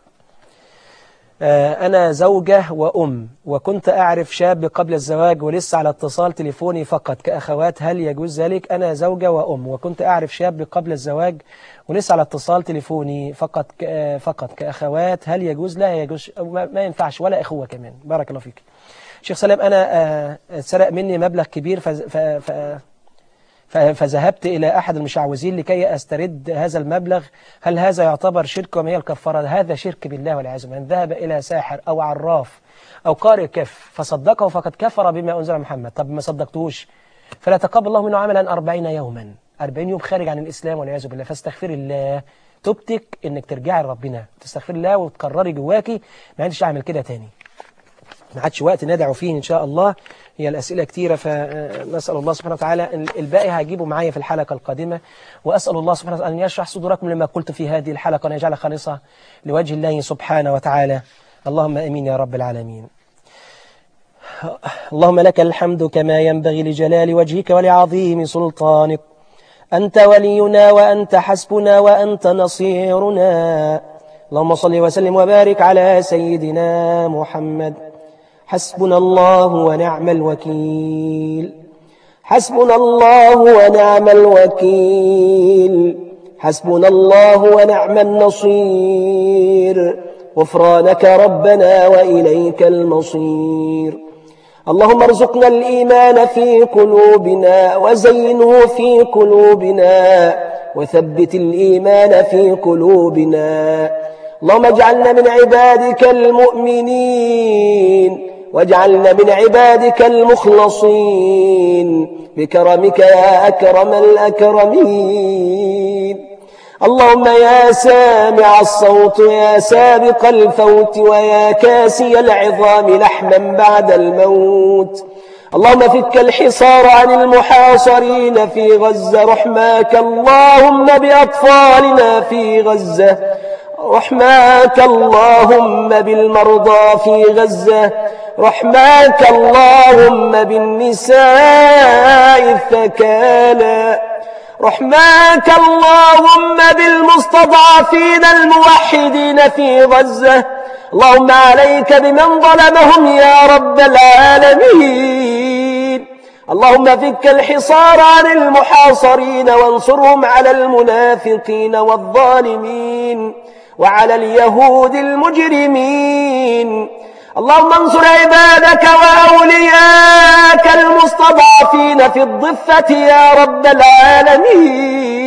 [SPEAKER 2] أنا زوجة وأم، وكنت أعرف شاب قبل الزواج ولسه على اتصال تليفوني فقط كأخوات، هل يجوز ذلك؟ أنا زوجة وأم وكنت أعرف شاب قبل الزواج ولسه على اتصال تليفوني فقط فقط كأخوات، هل يجوز؟ لا يجوز، ما ينفعش، ولا إخوة كمان. بارك الله فيك. شيخ سلام، أنا سرق مني مبلغ كبير فز ف... ف... فذهبت إلى أحد المشعوذين لكي أسترد هذا المبلغ، هل هذا يعتبر شرك وما هي الكفارة؟ هذا شرك بالله والعياذ بالله. من ذهب إلى ساحر أو عراف أو قارئ كف فصدقه فقد كفر بما أنزل محمد. طب ما صدقتوش فلا تقبل الله منه عملا أربعين يوما، أربعين يوم خارج عن الإسلام والعياذ بالله. فاستغفر الله، توبتك إنك ترجعي لربنا، تستغفر الله وتقرري جواكي ما عادش أعمل كده تاني، ما عادش وقت ندعو فيه إن شاء الله. هي الأسئلة كتيرة، فنسأل الله سبحانه وتعالى الباقي هجيبه معايا في الحلقة القادمة، وأسأل الله سبحانه وتعالى أن يشرح صدوركم لما قلت في هذه الحلقة وأن يجعلها خالصة لوجه الله سبحانه وتعالى، اللهم أمين يا رب العالمين. اللهم لك الحمد كما ينبغي لجلال وجهك ولعظيم سلطانك، أنت ولينا وأنت حسبنا وأنت نصيرنا. اللهم صل وسلم وبارك على سيدنا محمد. حسبنا الله ونعم الوكيل، حسبنا الله ونعم الوكيل، حسبنا الله ونعم النصير، غفرانك ربنا وإليك المصير. اللهم ارزقنا الإيمان في قلوبنا وزينه في قلوبنا وثبت الإيمان في قلوبنا. اللهم اجعلنا من عبادك المؤمنين واجعلنا من عبادك المخلصين بكرمك يا أكرم الأكرمين. اللهم يا سامع الصوت يا سابق الفوت ويا كاسي العظام لحما بعد الموت، اللهم فك الحصار عن المحاصرين في غزة، رحماك اللهم بأطفالنا في غزة، رحماك اللهم بالمرضى في غزة، رحماك اللهم بالنساء الثكالى، رحماك اللهم بالمستضعفين الموحدين في غزة. اللهم عليك بمن ظلمهم يا رب العالمين. اللهم فك الحصار عن المحاصرين وانصرهم على المنافقين والظالمين وعلى اليهود المجرمين. اللهم انصر عبادك وأولياك المستضعفين في الضفة يا رب العالمين.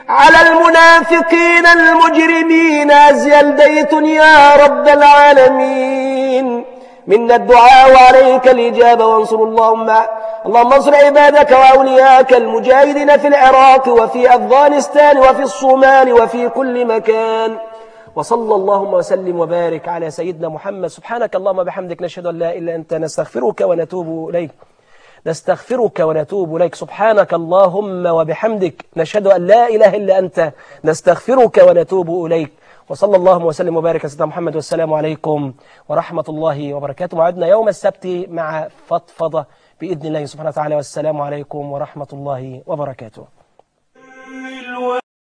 [SPEAKER 2] على المنافقين المجرمين أزيل ديت يا رب العالمين. منا الدعاء وعليك الإجابة، وانصر اللهم اللهم انصر عبادك وأولياءك المجاهدين في العراق وفي أفغانستان وفي الصومال وفي كل مكان. وصلى اللهم وسلم وبارك على سيدنا محمد. سبحانك اللهم بحمدك، نشهد أن لا إله إلا أنت، نستغفرك ونتوب إليك نستغفرك ونتوب إليك. سبحانك اللهم وبحمدك، نشهد أن لا إله إلا أنت، نستغفرك ونتوب إليك. وصلى اللهم وسلم وبارك على سيدنا محمد، والسلام عليكم ورحمة الله وبركاته. موعدنا يوم السبت مع فضفضة بإذن الله سبحانه وتعالى، والسلام عليكم ورحمة الله وبركاته.